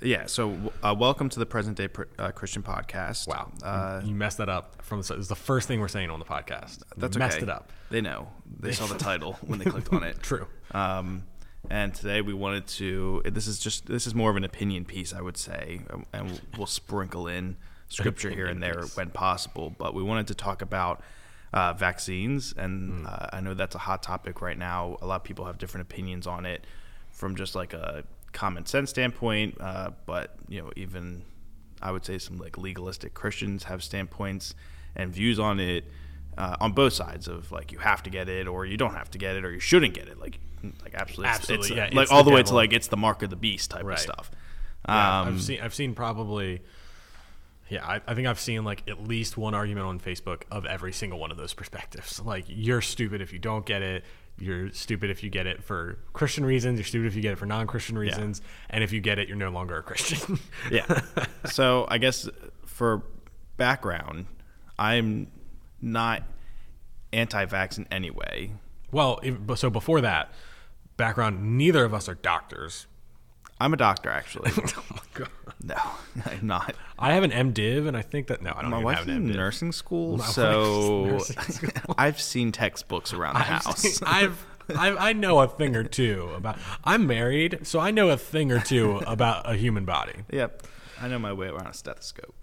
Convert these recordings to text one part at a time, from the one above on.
Yeah. So welcome to the Present Day Christian Podcast. Wow. You messed that up from the start. This is the first thing we're saying on the podcast. That's you okay. messed it up. They know. They saw the title when they clicked on it. True. And today we wanted to. This is more of an opinion piece, I would say, and we'll sprinkle in scripture here and there when possible. But we wanted to talk about vaccines, and I know that's a hot topic right now. A lot of people have different opinions on it, from just like a common sense standpoint, but even I would say some like legalistic Christians have standpoints and views on it, on both sides of like you have to get it or you don't have to get it or you shouldn't get it, like absolutely, it's like all the way to like it's the mark of the beast type of stuff. I've seen probably. Yeah, I think I've seen like at least one argument on Facebook of every single one of those perspectives. Like, you're stupid if you don't get it. You're stupid if you get it for Christian reasons. You're stupid if you get it for non-Christian reasons. Yeah. And if you get it, you're no longer a Christian. Yeah. So I guess for background, I'm not anti-vax in any way. Well, so before that, background, neither of us are doctors. I'm a doctor, actually. Oh, my God. No, I'm not. I have an MDiv, and I think that, no, I don't My even wife's have an in MDiv. nursing school, So I've seen textbooks around the house. I know a thing or two about. I'm married, so I know a thing or two about a human body. Yep, I know my way around a stethoscope.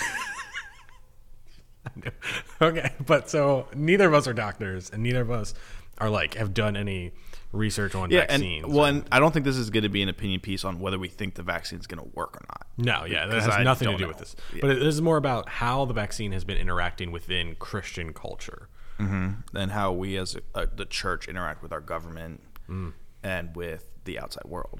Okay, but so neither of us are doctors, and neither of us are like have done any research on vaccines. And I don't think this is going to be an opinion piece on whether we think the vaccine is going to work or not. No, yeah, that has nothing to do with this. Yeah. But this is more about how the vaccine has been interacting within Christian culture. Mm-hmm. And how we as the church interact with our government and with the outside world.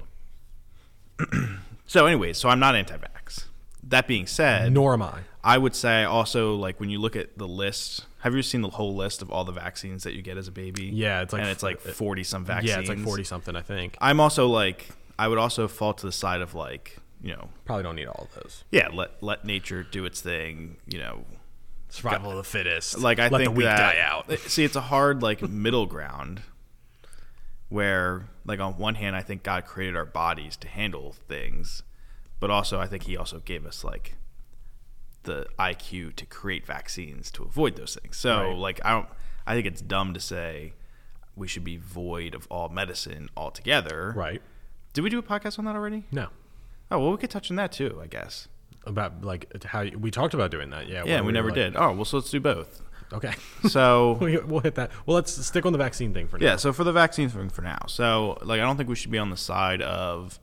So I'm not anti-vax. That being said, nor am I. I would say also, like, when you look at the list, have you seen the whole list of all the vaccines that you get as a baby? Yeah, it's like 40 some vaccines. Yeah, it's like 40 something, I think. I'm also like, I would also fall to the side of like, probably don't need all of those. Yeah, let nature do its thing, Survival of the fittest. Like, I let think the weak die out. See, it's a hard like middle ground where, like, on one hand, I think God created our bodies to handle things, but also I think He also gave us like the IQ to create vaccines to avoid those things. So like, I think it's dumb to say we should be void of all medicine altogether. Right. Did we do a podcast on that already? No. Oh, well, we could touch on that too, I guess. About like how we talked about doing that. Yeah. Yeah, we never did. Oh, well, so let's do both. Okay. So we'll hit that. Well, let's stick on the vaccine thing for now. Yeah. So for the vaccine thing for now. So like, I don't think we should be on the side of,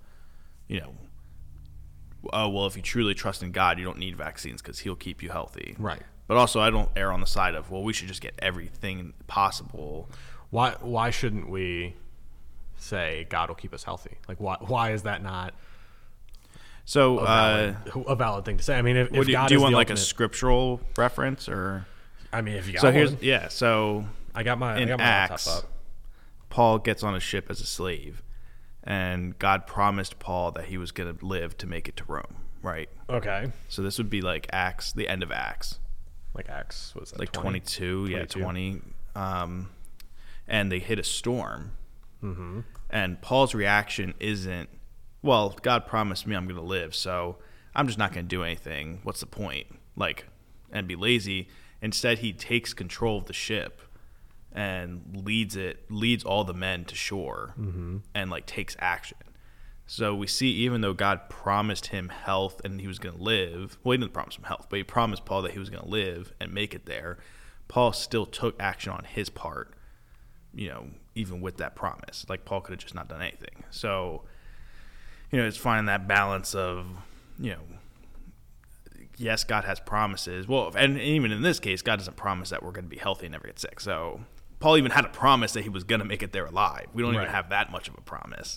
oh, well, if you truly trust in God, you don't need vaccines because He'll keep you healthy. Right. But also, I don't err on the side of, well, we should just get everything possible. Why shouldn't we say God will keep us healthy? Like, why is that not so a valid thing to say? I mean, if God do you is want the like ultimate, a scriptural reference or? I mean, if you got so one. So I got my Acts, laptop up. Paul gets on a ship as a slave. And God promised Paul that he was going to live to make it to Rome, right? Okay. So this would be like Acts, the end of Acts. Like Acts, was that like 20? 22, yeah, 20. And they hit a storm. Mm-hmm. And Paul's reaction isn't, well, God promised me I'm going to live, so I'm just not going to do anything. What's the point? Like, and be lazy. Instead, he takes control of the ship and leads all the men to shore, and like takes action. So we see, even though God promised him health and he was going to live, well, he didn't promise him health, but he promised Paul that he was going to live and make it there. Paul still took action on his part, even with that promise. Like, Paul could have just not done anything. So, it's finding that balance of, yes, God has promises. Well, and even in this case, God doesn't promise that we're going to be healthy and never get sick. So Paul even had a promise that he was going to make it there alive. We don't even have that much of a promise.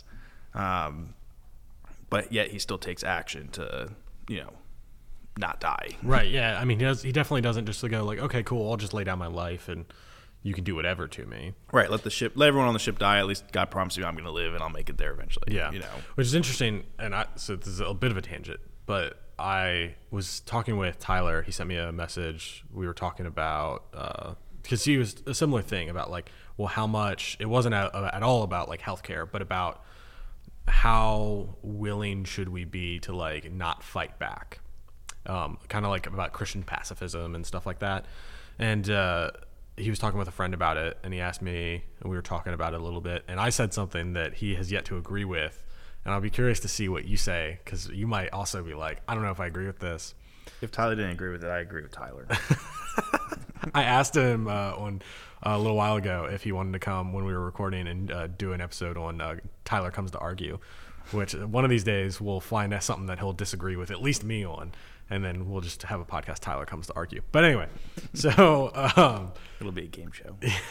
But yet he still takes action to, not die. Right, yeah. I mean, he definitely doesn't just go like, okay, cool, I'll just lay down my life and you can do whatever to me. Right, let everyone on the ship die. At least God promised me I'm going to live and I'll make it there eventually. Yeah, which is interesting. And so this is a bit of a tangent, but I was talking with Tyler. He sent me a message. We were talking about because he was a similar thing about like, well, how much it wasn't at all about like healthcare, but about how willing should we be to like not fight back? Kind of like about Christian pacifism and stuff like that. And he was talking with a friend about it, and he asked me, and we were talking about it a little bit, and I said something that he has yet to agree with, and I'll be curious to see what you say, because you might also be like, I don't know if I agree with this. If Tyler didn't agree with it, I agree with Tyler. I asked him on a little while ago if he wanted to come when we were recording and do an episode on Tyler Comes to Argue, which one of these days we'll find out something that he'll disagree with at least me on, and then we'll just have a podcast, Tyler Comes to Argue. But anyway, so It'll be a game show.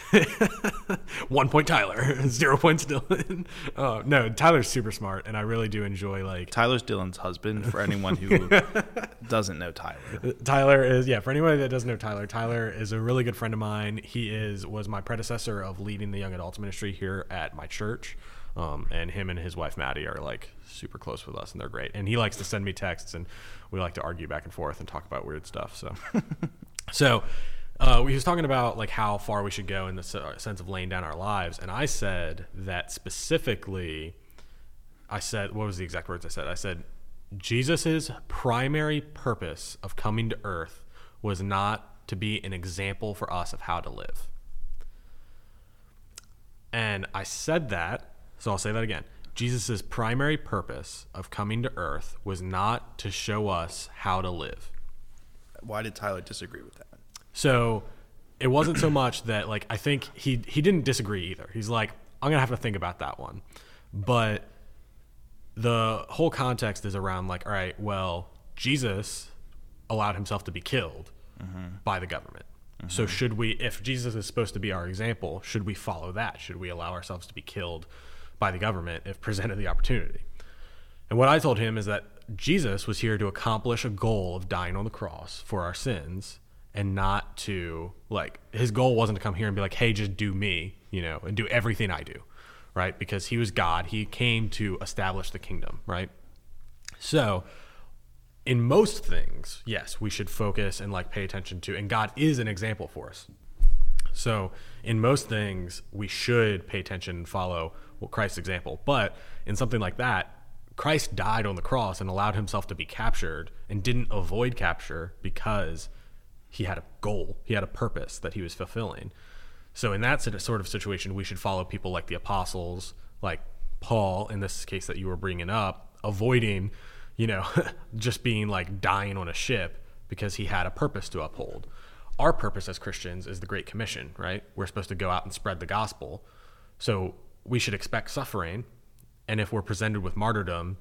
1 point Tyler, 0 points Dylan. No, Tyler's super smart, and I really do enjoy like Tyler's Dylan's husband, for anyone who doesn't know Tyler. Tyler is, for anybody that doesn't know Tyler is a really good friend of mine. He was my predecessor of leading the young adults ministry here at my church. And him and his wife Maddie are like super close with us, and they're great. And he likes to send me texts, and we like to argue back and forth and talk about weird stuff. So, he was talking about like how far we should go in the sense of laying down our lives, and I said that specifically. What was the exact words I said? I said Jesus's primary purpose of coming to earth was not to be an example for us of how to live. And I said that. So I'll say that again. Jesus' primary purpose of coming to earth was not to show us how to live. Why did Tyler disagree with that? So it wasn't so much that, like, I think he didn't disagree either. He's like, I'm going to have to think about that one. But the whole context is around like, all right, well, Jesus allowed himself to be killed by the government. So if Jesus is supposed to be our example, should we follow that? Should we allow ourselves to be killed by the government if presented the opportunity? And what I told him is that Jesus was here to accomplish a goal of dying on the cross for our sins, and not to, like, his goal wasn't to come here and be like, hey, just do me, and do everything I do, right? Because he was God. He came to establish the kingdom, right? So in most things, yes, we should focus and like pay attention to, and God is an example for us. So in most things, we should pay attention and follow Christ's example. But in something like that, Christ died on the cross and allowed himself to be captured and didn't avoid capture because he had a goal. He had a purpose that he was fulfilling. So in that sort of situation, we should follow people like the apostles, like Paul, in this case that you were bringing up, avoiding, just being like dying on a ship because he had a purpose to uphold. Our purpose as Christians is the Great Commission, right? We're supposed to go out and spread the gospel. So we should expect suffering. And if we're presented with martyrdom,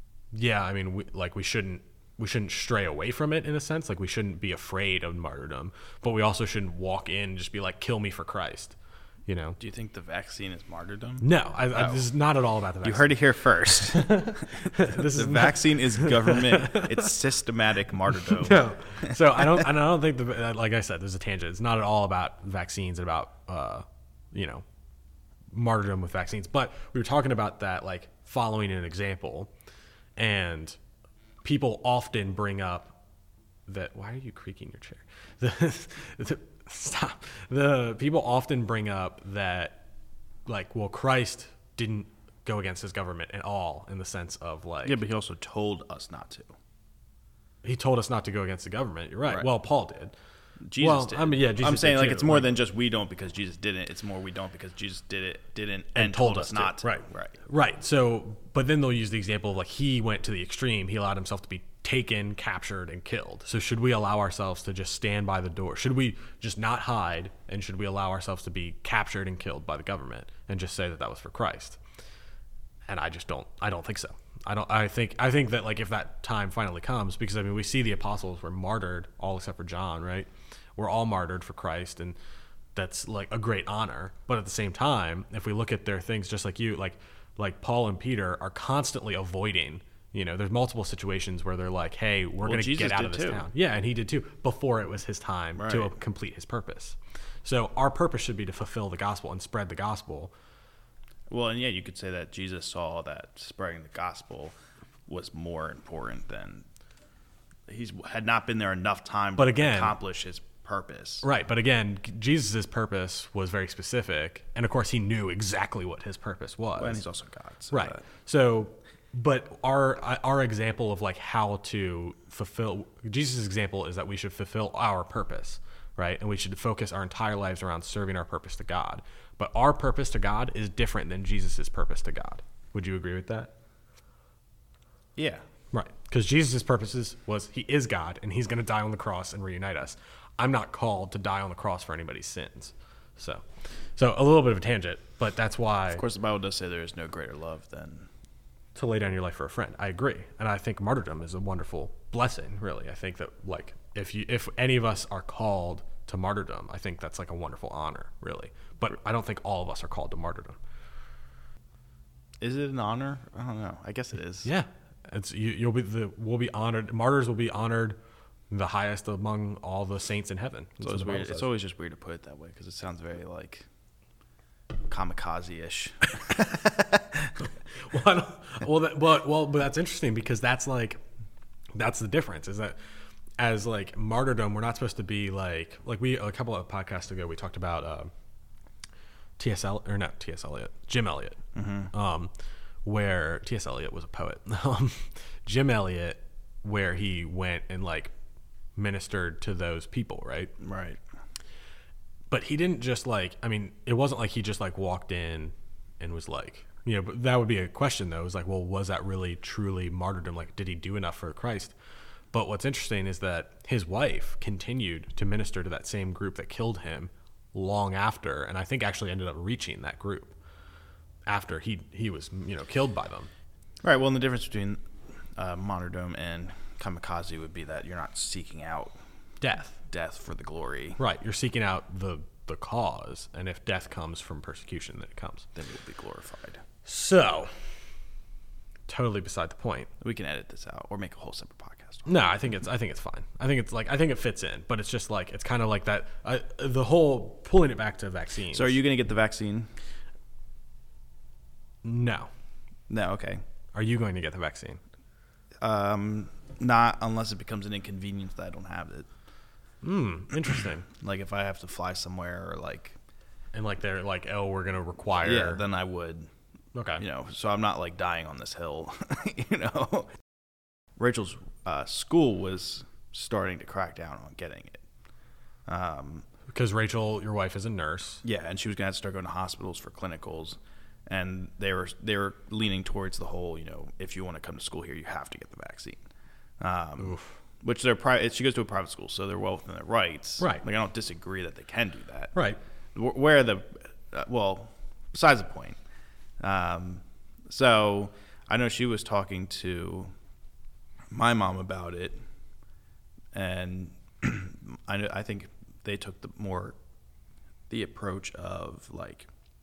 we shouldn't stray away from it in a sense. Like, we shouldn't be afraid of martyrdom, but we also shouldn't walk in and just be like, kill me for Christ. Do you think the vaccine is martyrdom? No, this is not at all about the vaccine. You heard it here first. The vaccine is government. It's systematic martyrdom. No. So I don't think like I said, there's a tangent. It's not at all about vaccines and about, martyrdom with vaccines. But we were talking about that, like following an example, and people often bring up that. Why are you creaking your chair? Stop. The people often bring up that, like, well, Christ didn't go against his government at all, in the sense of like. Yeah, but he also told us not to. He told us not to go against the government. You're right. Well, Paul did. Jesus did. Jesus I'm saying, like, too. it's more than just we don't because Jesus didn't. It's more we don't because Jesus didn't and told us not to. Right. So, but then they'll use the example of like he went to the extreme. He allowed himself to be taken, captured, and killed. So should we allow ourselves to just stand by the door? Should we just not hide? And should we allow ourselves to be captured and killed by the government and just say that that was for Christ? And I don't think so. I think that, like, if that time finally comes, because we see the apostles were martyred, all except for John, right? We're all martyred for Christ, and that's like a great honor. But at the same time, if we look at their things, just like you, like Paul and Peter are constantly avoiding. There's multiple situations where they're like, hey, we're going to get out of this town. Yeah, and he did too, before it was his time to complete his purpose. So our purpose should be to fulfill the gospel and spread the gospel. Well, and yeah, you could say that Jesus saw that spreading the gospel was more important than he had not been there enough time to accomplish his purpose. Right, but again, Jesus' purpose was very specific, and of course he knew exactly what his purpose was. And he's also God. So Right. So, but our example of like how to fulfill Jesus' example is that we should fulfill our purpose, right? And we should focus our entire lives around serving our purpose to God. But our purpose to God is different than Jesus' purpose to God. Would you agree with that? Yeah. Right. Because Jesus' purposes was he is God and he's going to die on the cross and reunite us. I'm not called to die on the cross for anybody's sins. So a little bit of a tangent, but that's why. Of course, the Bible does say there is no greater love than to lay down your life for a friend. I agree. And I think martyrdom is a wonderful blessing, really. I think that like if any of us are called to martyrdom, I think that's like a wonderful honor, really. But I don't think all of us are called to martyrdom. Is it an honor? I don't know. I guess it is. Yeah. We'll be honored. Martyrs will be honored the highest among all the saints in heaven. So it's weird. It's always just weird to put it that way because it sounds very like kamikaze-ish. But that's interesting because that's the difference is that as like martyrdom, we're not supposed to be like a couple of podcasts ago we talked about Jim Elliot, where T.S. Eliot was a poet. Jim Elliot, where he went and like ministered to those people, right? Right. But he didn't just it wasn't like he just like walked in and was like, but that would be a question though. It was like, well, was that really truly martyrdom? Like, did he do enough for Christ? But what's interesting is that his wife continued to minister to that same group that killed him long after, and I think actually ended up reaching that group after he was killed by them. Right. Well, and the difference between martyrdom and kamikaze would be that you're not seeking out death for the glory. Right. You're seeking out the cause, and if death comes from persecution, then it comes. Then you'll be glorified. So, totally beside the point. We can edit this out or make a whole separate podcast. No, I think it's fine. I think it fits in, but it's just like it's kind of like that. The whole pulling it back to vaccines. So, are you going to get the vaccine? No. Okay. Are you going to get the vaccine? Not unless it becomes an inconvenience that I don't have it. Interesting. Like if I have to fly somewhere or like, and like they're like, oh, we're gonna require. Yeah, then I would. Okay. So I'm not like dying on this hill. Rachel's school was starting to crack down on getting it. Because Rachel, your wife, is a nurse. Yeah, and she was gonna have to start going to hospitals for clinicals, and they were leaning towards the whole, if you want to come to school here, you have to get the vaccine. Which they're private. She goes to a private school, so they're well within their rights. Right. Like I don't disagree that they can do that. Right. Where besides the point. So I know she was talking to my mom about it, and I think they took the approach of like.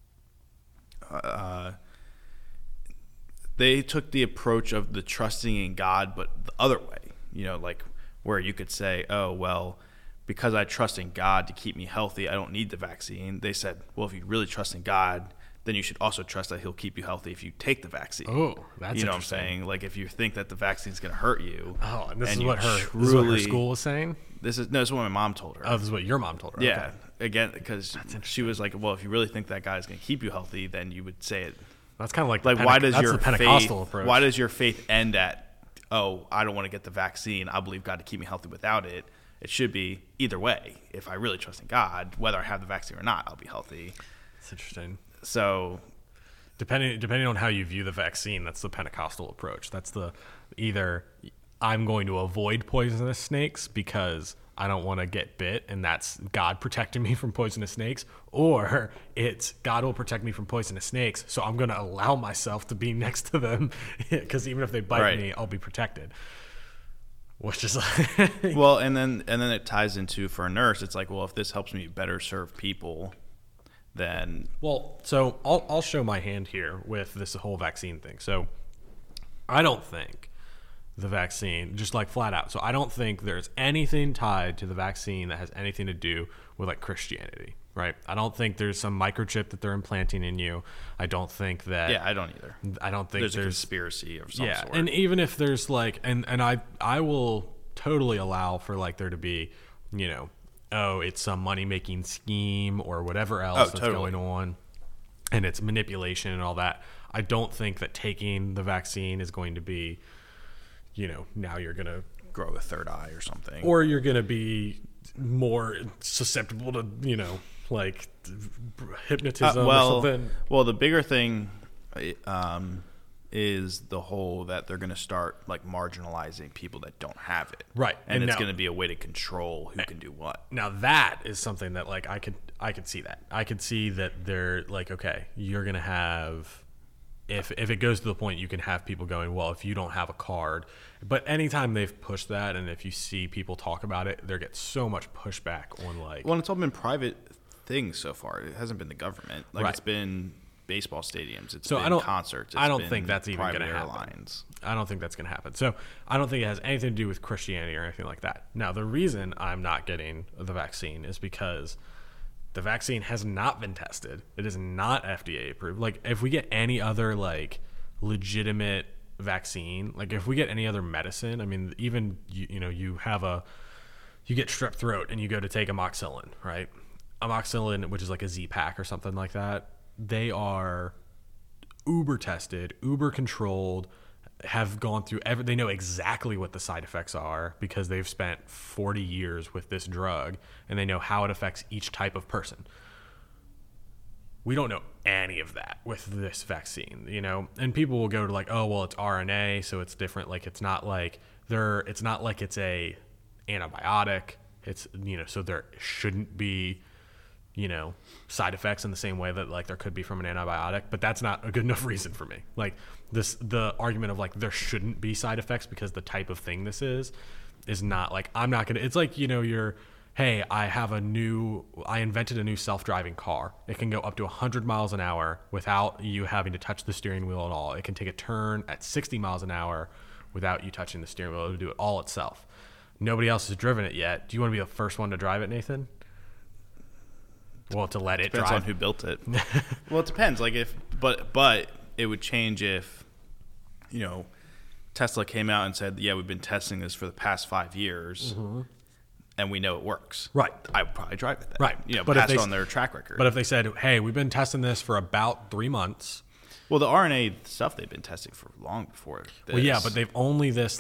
They took the approach of the trusting in God, but the other way. Like where you could say, oh, well, because I trust in God to keep me healthy, I don't need the vaccine. They said, well, if you really trust in God, then you should also trust that he'll keep you healthy if you take the vaccine. Oh, that's what I'm saying? Like if you think that the vaccine's going to hurt you. Oh, and this is what her school was saying? This is what my mom told her. Oh, this is what your mom told her. Yeah. Okay. Again, because she was like, well, if you really think that guy's going to keep you healthy, then you would say it. That's kind of like why does your the Pentecostal approach? Why does your faith end at, oh, I don't want to get the vaccine, I believe God to keep me healthy without it? It should be either way. If I really trust in God, whether I have the vaccine or not, I'll be healthy. That's interesting. So, depending on how you view the vaccine, that's the Pentecostal approach. That's either I'm going to avoid poisonous snakes because I don't want to get bit, and that's God protecting me from poisonous snakes, or it's God will protect me from poisonous snakes, so I'm going to allow myself to be next to them because even if they bite me, I'll be protected. Which is like well, and then it ties into, for a nurse, it's like, well, if this helps me better serve people, then so I'll show my hand here with this whole vaccine thing. So I don't think the vaccine, just like flat out. So I don't think there's anything tied to the vaccine that has anything to do with like Christianity, right? I don't think there's some microchip that they're implanting in you. I don't think that. Yeah, I don't either. I don't think there's a conspiracy of some sort. And even if there's like, and I will totally allow for like there to be, oh, it's some money-making scheme or whatever else that's totally going on, and it's manipulation and all that. I don't think that taking the vaccine is going to be, now you're going to grow a third eye or something. or you're going to be more susceptible to, like hypnotism or something. Well, the bigger thing is the whole that they're going to start like marginalizing people that don't have it. Right. And it's now, going to be a way to control who can do what. Now that is something that like I could see that. I could see that they're like, okay, you're going to have, if it goes to the point you can have people going, well, if you don't have a card, but anytime they've pushed that, and if you see people talk about it, there gets so much pushback on like, well, it's all been private things so far. It hasn't been the government. Like Right. It's been baseball stadiums. It's So been concerts. I don't been think that's even private going to happen. airlines. I don't think that's going to happen. So I don't think it has anything to do with Christianity or anything like that. Now, the reason I'm not getting the vaccine is because the vaccine has not been tested. It is not FDA approved. Like if we get any other like legitimate vaccine, like if we get any other medicine, I mean, even you get strep throat and you go to take amoxicillin, right? Amoxicillin, which is like a Z-Pack or something like that. They are uber tested, uber controlled, have gone through they know exactly what the side effects are because they've spent 40 years with this drug and they know how it affects each type of person. We don't know any of that with this vaccine, and people will go to like, oh, well, it's RNA, so it's different. Like it's not like it's a antibiotic. It's, so there shouldn't be, side effects in the same way that like there could be from an antibiotic, but that's not a good enough reason for me. Like the argument of like there shouldn't be side effects because the type of thing this is not like, I'm not going to, it's like, hey, I invented a new self-driving car. It can go up to 100 miles an hour without you having to touch the steering wheel at all. It can take a turn at 60 miles an hour without you touching the steering wheel. It'll do it all itself. Nobody else has driven it yet. Do you want to be the first one to drive it, Nathan? Well, to let it Depends drive. on who built it. Well, it depends. Like but it would change if, Tesla came out and said, yeah, we've been testing this for the past 5 years, and we know it works. Right. I would probably drive it then. Right. But based on their track record. But if they said, hey, we've been testing this for about 3 months. Well, the RNA stuff they've been testing for long before this. Well, yeah, but they've only this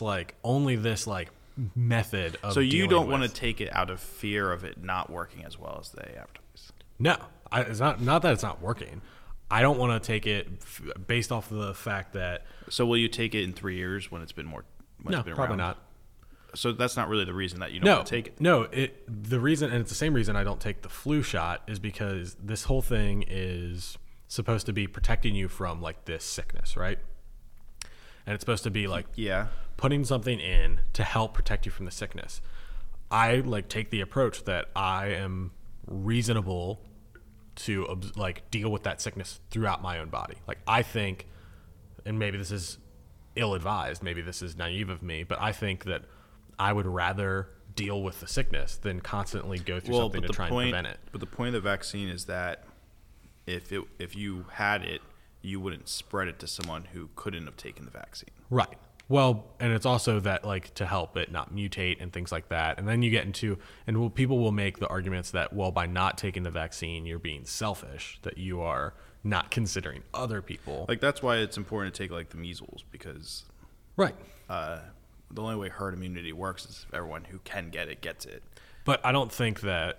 method of. So you don't want to with. take it out of fear of it not working as well as they advertise. No, it's not that it's not working. I don't want to take it based off of the fact that. So will you take it in 3 years when it's been more? No, it's been probably around? not. So that's not really the reason that you don't want to take it. No, the reason, and it's the same reason I don't take the flu shot, is because this whole thing is supposed to be protecting you from like this sickness, right? And it's supposed to be like putting something in to help protect you from the sickness. I like take the approach that I am reasonable to like deal with that sickness throughout my own body. Like I think, and maybe this is ill-advised, maybe this is naive of me, but I think that I would rather deal with the sickness than constantly go through something to try and prevent it. But the point of the vaccine is that if you had it, you wouldn't spread it to someone who couldn't have taken the vaccine. Right. Well, and it's also that like to help it not mutate and things like that. And then you get into, and people will make the arguments that, well, by not taking the vaccine, you're being selfish, that you are not considering other people. Like that's why it's important to take like the measles, because right. The only way herd immunity works is if everyone who can get it gets it. But I don't think that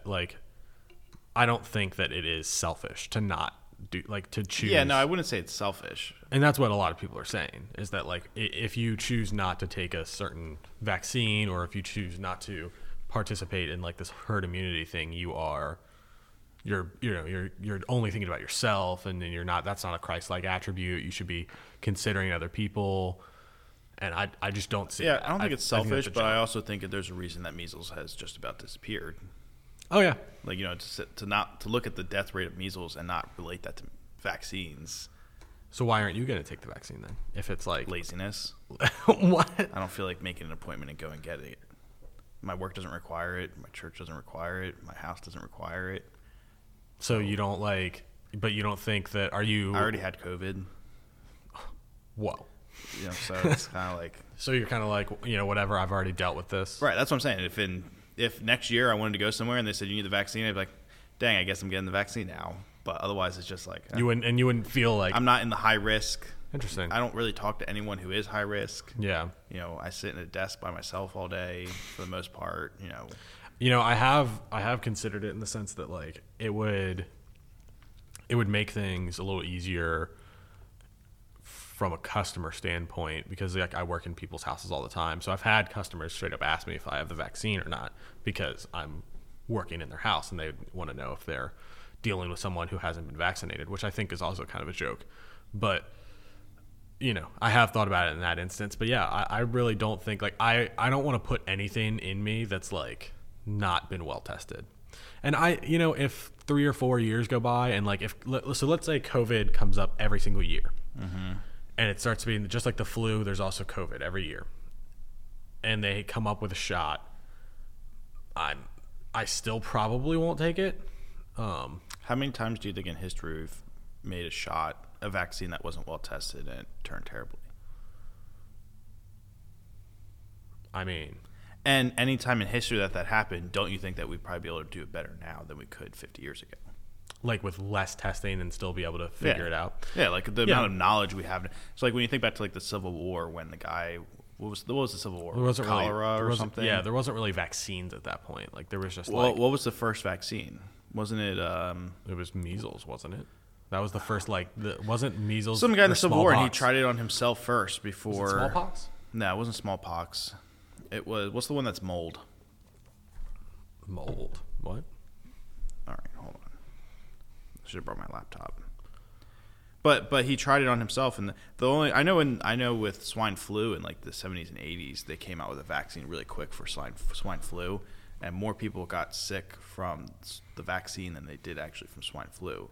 it is selfish to not do, like to choose. Yeah, no, I wouldn't say it's selfish. And that's what a lot of people are saying, is that like if you choose not to take a certain vaccine, or if you choose not to participate in like this herd immunity thing, you're only thinking about yourself, and then that's not a Christ-like attribute. You should be considering other people. And I just don't see. Yeah, I don't think it's selfish, but I also think that there's a reason that measles has just about disappeared. Oh yeah, like to look at the death rate of measles and not relate that to vaccines. So why aren't you going to take the vaccine then? If it's like laziness. What? I don't feel like making an appointment and go and getting it. My work doesn't require it. My church doesn't require it. My house doesn't require it. So you don't but you don't think that, are you? I already had COVID. Whoa. So it's kind of like. So you're kind of like, whatever, I've already dealt with this. Right, that's what I'm saying. if next year I wanted to go somewhere and they said you need the vaccine, I'd be like, dang, I guess I'm getting the vaccine now. But otherwise, it's just like you wouldn't feel like I'm not in the high risk. Interesting. I don't really talk to anyone who is high risk. Yeah. You know, I sit in a desk by myself all day for the most part. I have considered it in the sense that like it would make things a little easier from a customer standpoint, because like I work in people's houses all the time. So I've had customers straight up ask me if I have the vaccine or not, because I'm working in their house and they want to know if they're dealing with someone who hasn't been vaccinated, which I think is also kind of a joke. But I have thought about it in that instance. But yeah, I really don't think like I don't want to put anything in me that's like not been well tested. And if 3 or 4 years go by and like so let's say COVID comes up every single year, and it starts being just like the flu, there's also COVID every year, and they come up with a shot, I still probably won't take it. How many times do you think in history we've made a vaccine that wasn't well tested and it turned terribly? I mean, and any time in history that happened, don't you think that we'd probably be able to do it better now than we could 50 years ago? Like with less testing and still be able to figure it out. Yeah, like the amount of knowledge we have. So like when you think back to like the Civil War, when the guy, what was the Civil War? There wasn't cholera really, or something? Yeah, there wasn't really vaccines at that point. Like there was just what was the first vaccine? Wasn't it? It was measles, wasn't it? That was the first wasn't measles. Some guy in the Civil War, and he tried it on himself first before. Was it smallpox? No, it wasn't smallpox. It was. What's the one that's mold? Mold. What? All right, hold on. I should have brought my laptop. But he tried it on himself, and I know with swine flu in like the 70s and 80s, they came out with a vaccine really quick for swine flu, and more people got sick from the vaccine than they did actually from swine flu.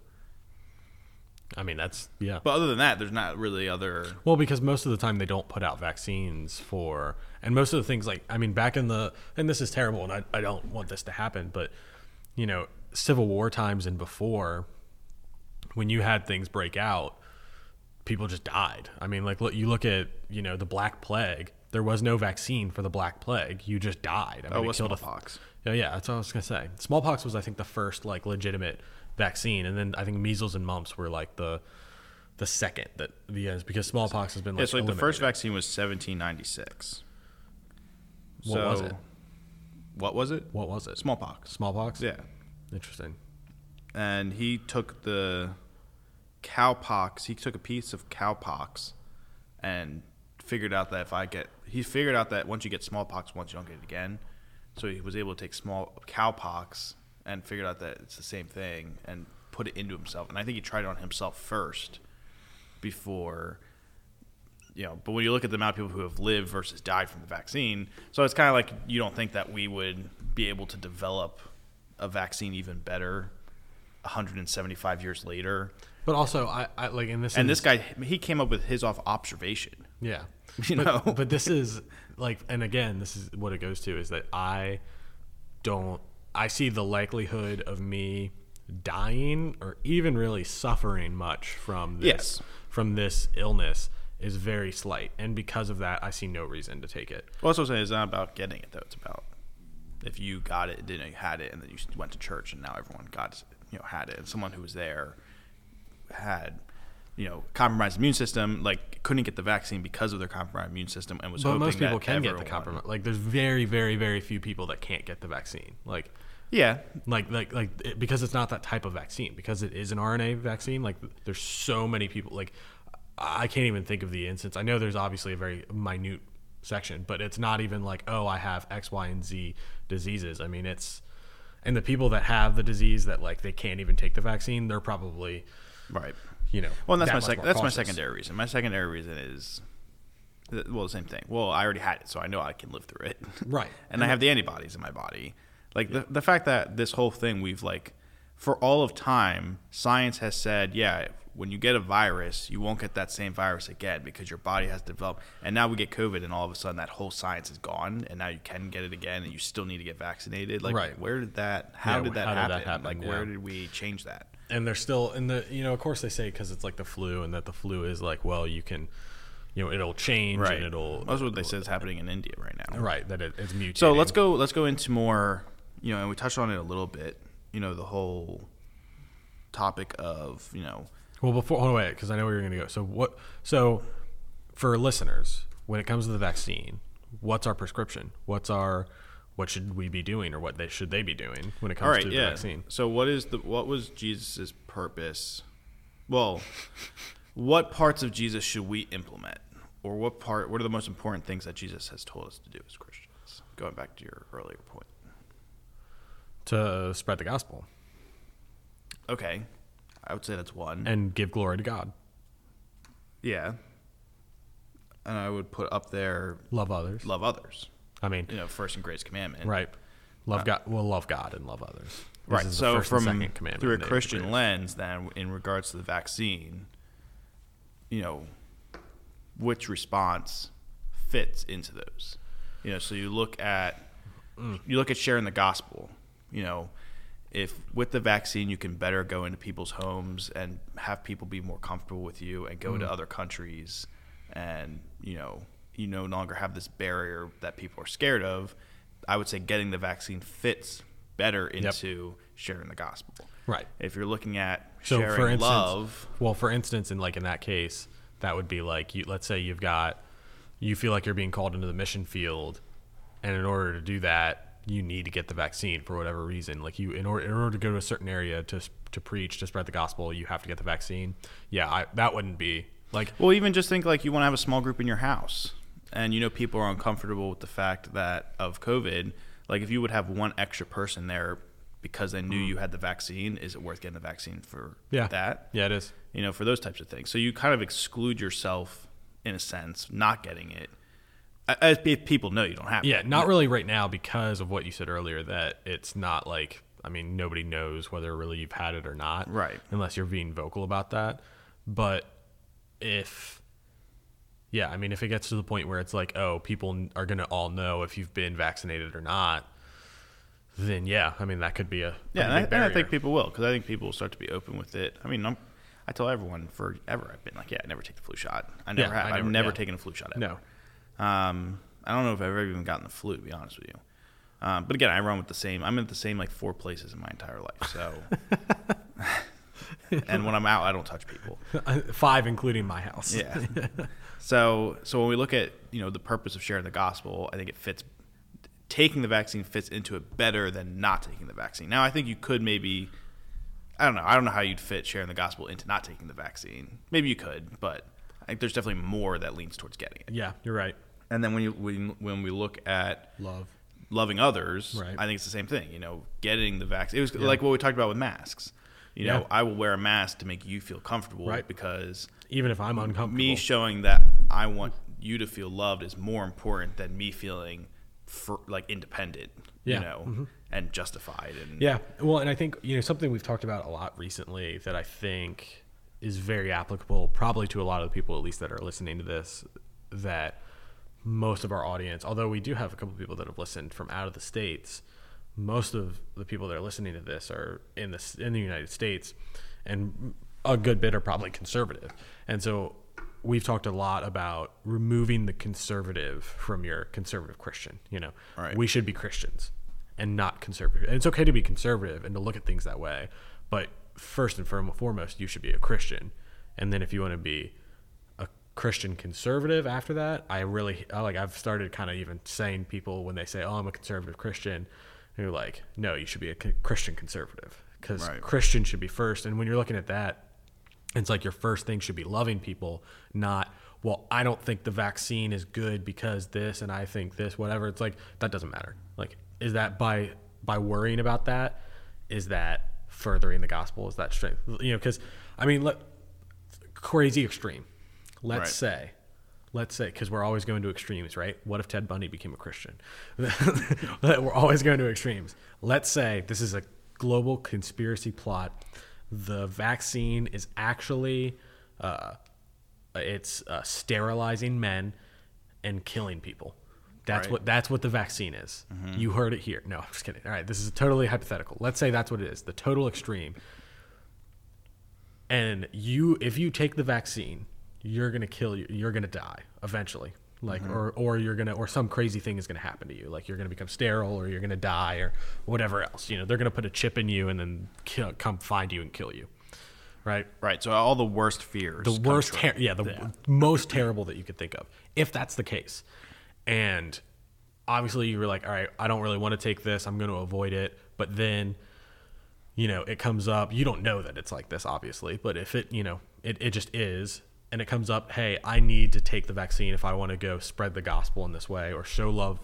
I mean, that's, yeah. But other than that, there's not really other... Well, because most of the time they don't put out vaccines for... And most of the things like... I mean, back in the... And this is terrible, and I don't want this to happen, but, Civil War times and before, when you had things break out, people just died. I mean, like, you look at, the Black Plague. There was no vaccine for the Black Plague. You just died. I mean, it was smallpox. Yeah, that's what I was going to say. Smallpox was, I think, the first, like, legitimate vaccine, and then I think measles and mumps were like the second because smallpox has been like so like the first vaccine was 1796. What was it? What was it? What was it? Smallpox. Yeah. Interesting. And he took the cowpox. He took a piece of cowpox and figured out that once you get smallpox once, you don't get it again. So he was able to take cowpox and figured out that it's the same thing and put it into himself. And I think he tried it on himself first before, but when you look at the amount of people who have lived versus died from the vaccine, so it's kind of like you don't think that we would be able to develop a vaccine even better 175 years later. But also, I like in this. And this guy, he came up with his off observation. Yeah. But this is like, and again, this is what it goes to is that I see the likelihood of me dying or even really suffering much from this illness is very slight, and because of that, I see no reason to take it. Well, that's what I'm saying. It's not about getting it, though. It's about if you got it, didn't know you had it, and then you went to church, and now everyone had it, and someone who was there had compromised immune system, like couldn't get the vaccine because of their compromised immune system, and was hoping that most people can get the compromise. Like there's very, very, very few people that can't get the vaccine. Like. Yeah, because it's not that type of vaccine. Because it is an RNA vaccine. Like there's so many people. Like I can't even think of the instance. I know there's obviously a very minute section, but it's not even like, oh, I have X, Y, and Z diseases. I mean, and the people that have the disease that like they can't even take the vaccine, they're probably right. Well, and that's my secondary reason. My secondary reason is. Well, the same thing. Well, I already had it, so I know I can live through it. Right. and I have the antibodies in my body. Like the fact that this whole thing we've like, for all of time, science has said, yeah, when you get a virus, you won't get that same virus again because your body has developed. And now we get COVID, and all of a sudden that whole science is gone, and now you can get it again, and you still need to get vaccinated. Like, right. Where did that? How did that happen? Like, yeah. where did we change that? And they're still in the. Of course they say because it's like the flu, and that the flu is like, well, you can it'll change Right. and it'll. That's what they said is happening in India right now. Right, that it's mutating. So let's go into more, and we touched on it a little bit, the whole topic of, Well, hold on, wait, because I know where you're going to go. So for listeners, when it comes to the vaccine, what's our prescription? What should we be doing, or what should they be doing when it comes to the vaccine? So what was Jesus's purpose? Well, what parts of Jesus should we implement? Or what are the most important things that Jesus has told us to do as Christians? Going back to your earlier point. To spread the gospel. Okay. I would say that's one. And give glory to God. Yeah. And I would put up there... Love others. Love others. I mean... first and greatest commandment. Right. Love God. Well, love God and love others. Right. So through a Christian lens, then, in regards to the vaccine, which response fits into those? So you look at sharing the gospel. If with the vaccine you can better go into people's homes and have people be more comfortable with you and go to other countries, and you no longer have this barrier that people are scared of, I would say getting the vaccine fits better into sharing the gospel. Right. If you're looking at sharing love. Well, for instance, in that case, that would be like, let's say you feel like you're being called into the mission field, and in order to do that, you need to get the vaccine for whatever reason. Like in order to go to a certain area to preach, to spread the gospel, you have to get the vaccine. Yeah, that wouldn't be like. Well, even just think like you want to have a small group in your house, and people are uncomfortable with the fact that of COVID. Like if you would have one extra person there because they knew you had the vaccine, is it worth getting the vaccine for that? Yeah, it is. For those types of things. So you kind of exclude yourself in a sense, not getting it. As people know you don't have it. Yeah, not really right now because of what you said earlier, that it's not like, nobody knows whether really you've had it or not. Right. Unless you're being vocal about that. But if it gets to the point where it's like, oh, people are going to all know if you've been vaccinated or not, then that could be a and I think people will, because I think people will start to be open with it. I tell everyone forever, I've been like, I never take the flu shot. I never have. I've never taken a flu shot ever. No. I don't know if I've ever even gotten the flu, to be honest with you. But again, I'm at the same like 4 places in my entire life. So, and when I'm out, I don't touch people. 5, including my house. Yeah. So when we look at, the purpose of sharing the gospel, I think it fits. Taking the vaccine fits into it better than not taking the vaccine. Now, I think you could maybe, I don't know how you'd fit sharing the gospel into not taking the vaccine. Maybe you could, but I think there's definitely more that leans towards getting it. Yeah, you're right. And then when we look at loving others, right. I think it's the same thing. Getting the vaccine. It was like what we talked about with masks. I will wear a mask to make you feel comfortable, right. Because even if I'm uncomfortable, me showing that I want you to feel loved is more important than me feeling independent. And justified. And well, and I think something we've talked about a lot recently that I think is very applicable probably to a lot of the people, at least that are listening to this, that most of our audience, although we do have a couple of people that have listened from out of the States, most of the people that are listening to this are in the United States, and a good bit are probably conservative. And so we've talked a lot about removing the conservative from your conservative Christian. Right. We should be Christians and not conservative. And it's okay to be conservative and to look at things that way, but first and foremost, you should be a Christian. And then if you want to be a Christian conservative after that, I've started kind of even saying people when they say, oh, I'm a conservative Christian, and you're like, no, you should be a Christian conservative, because Christian should be first. And when you're looking at that, it's like your first thing should be loving people, not, well, I don't think the vaccine is good because this, and I think this, whatever. It's like, that doesn't matter. Like, is that by worrying about that, is that furthering the gospel? Is that strength? Because crazy extreme. Let's say, because we're always going to extremes, right? What if Ted Bundy became a Christian? We're always going to extremes. Let's say this is a global conspiracy plot. The vaccine is actually, it's sterilizing men and killing people. That's what the vaccine is. Mm-hmm. You heard it here. No, I'm just kidding. All right, this is totally hypothetical. Let's say that's what it is, the total extreme. And if you take the vaccine, you're gonna kill you. You're gonna die eventually. Like, or you're gonna, or some crazy thing is gonna happen to you. Like you're gonna become sterile, or you're gonna die, or whatever else. You know, they're gonna put a chip in you and then come find you and kill you. Right. Right. So all the worst fears. The worst, most terrible that you could think of, if that's the case. And obviously you were like, all right, I don't really want to take this. I'm going to avoid it. But then, you know, it comes up. You don't know that it's like this, obviously. But if it, you know, it just is. And it comes up, hey, I need to take the vaccine if I want to go spread the gospel in this way or show love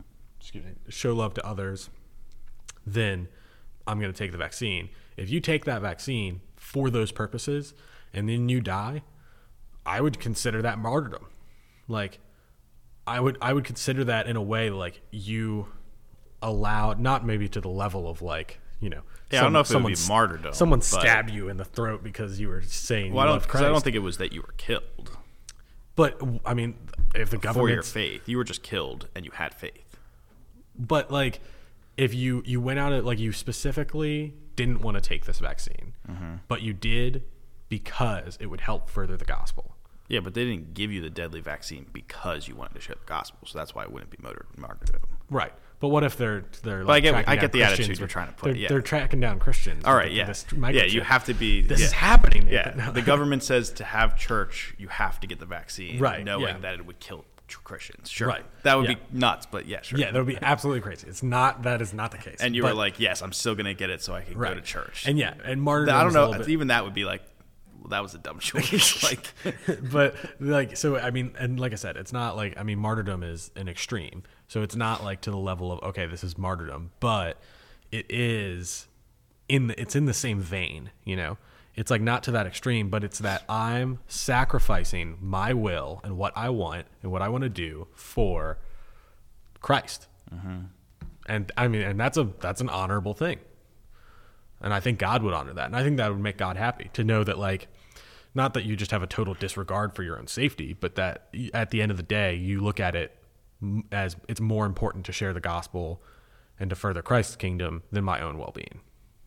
to others, then I'm going to take the vaccine. If you take that vaccine for those purposes and then you die, I would consider that martyrdom. Like I would consider that in a way like you allowed, not maybe to the level of like, you know, I don't know if it would be martyrdom. Someone stabbed you in the throat because you were saying you love Christ. I don't think it was that you were killed. But I mean, if the government, for your faith, you were just killed and you had faith. But like, if you went out like you specifically didn't want to take this vaccine, but you did because it would help further the gospel. Yeah, but they didn't give you the deadly vaccine because you wanted to share the gospel, so that's why it wouldn't be martyrdom. Right. But what if they're like, I get the attitude you're trying to put. They're tracking down Christians. All right, yeah. You have to be. This is happening. Yeah, the government says to have church, you have to get the vaccine, right? Knowing that it would kill Christians. Sure, right? That would be nuts, but yeah, sure. Yeah, that would be absolutely crazy. It's not. That is not the case. And you were like, yes, I'm still gonna get it so I can go to church. And and martyrdom. I don't know. Even that would be like, well, that was a dumb choice. Like, but like, so I mean, and like I said, it's not like, I mean, martyrdom is an extreme, so it's not like to the level of, okay, this is martyrdom, but it is it's in the same vein, you know. It's like not to that extreme, but it's that I'm sacrificing my will and what I want and what I want to do for Christ. And I mean, and that's an honorable thing. And I think God would honor that. And I think that would make God happy to know that, like, not that you just have a total disregard for your own safety, but that at the end of the day, you look at it as it's more important to share the gospel and to further Christ's kingdom than my own well-being.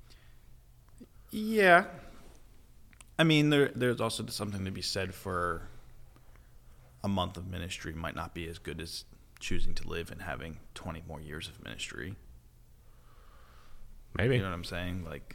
Yeah. I mean, there's also something to be said for a month of ministry might not be as good as choosing to live and having 20 more years of ministry. Maybe. You know what I'm saying? Like,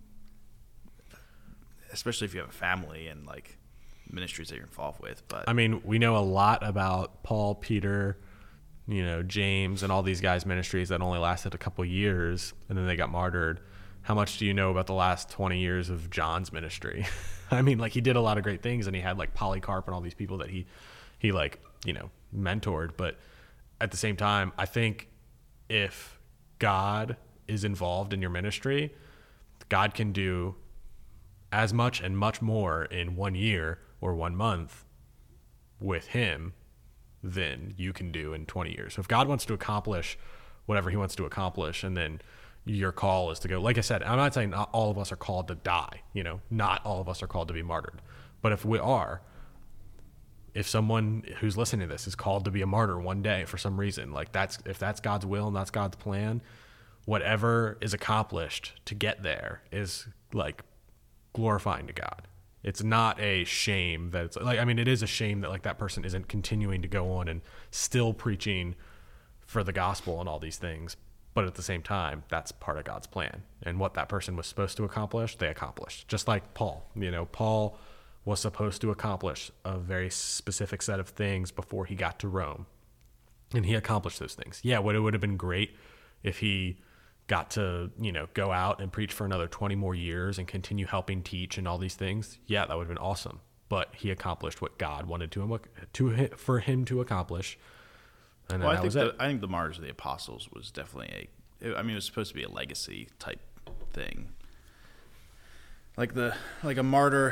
especially if you have a family and like ministries that you're involved with. But I mean, we know a lot about Paul, Peter, you know, James, and all these guys' ministries that only lasted a couple years and then they got martyred. How much do you know about the last 20 years of John's ministry? I mean, like, he did a lot of great things and he had like Polycarp and all these people that he like, you know, mentored. But at the same time, I think if God is involved in your ministry, God can do as much and much more in 1 year or 1 month with him than you can do in 20 years. So if God wants to accomplish whatever he wants to accomplish, and then your call is to go, like I said, I'm not saying not all of us are called to die, you know, not all of us are called to be martyred. But if we are, if someone who's listening to this is called to be a martyr one day for some reason, like if that's God's will and that's God's plan, whatever is accomplished to get there is like glorifying to God. It's not a shame that it's like, I mean, it is a shame that like that person isn't continuing to go on and still preaching for the gospel and all these things. But at the same time, that's part of God's plan. And what that person was supposed to accomplish, they accomplished. Just like Paul, you know, Paul was supposed to accomplish a very specific set of things before he got to Rome. And he accomplished those things. Yeah, it would have been great if he got to, you know, go out and preach for another 20 more years and continue helping teach and all these things. Yeah, that would have been awesome. But he accomplished what God wanted for him to accomplish. And well, I think the Martyrs of the Apostles was definitely it was supposed to be a legacy type thing. Like a martyr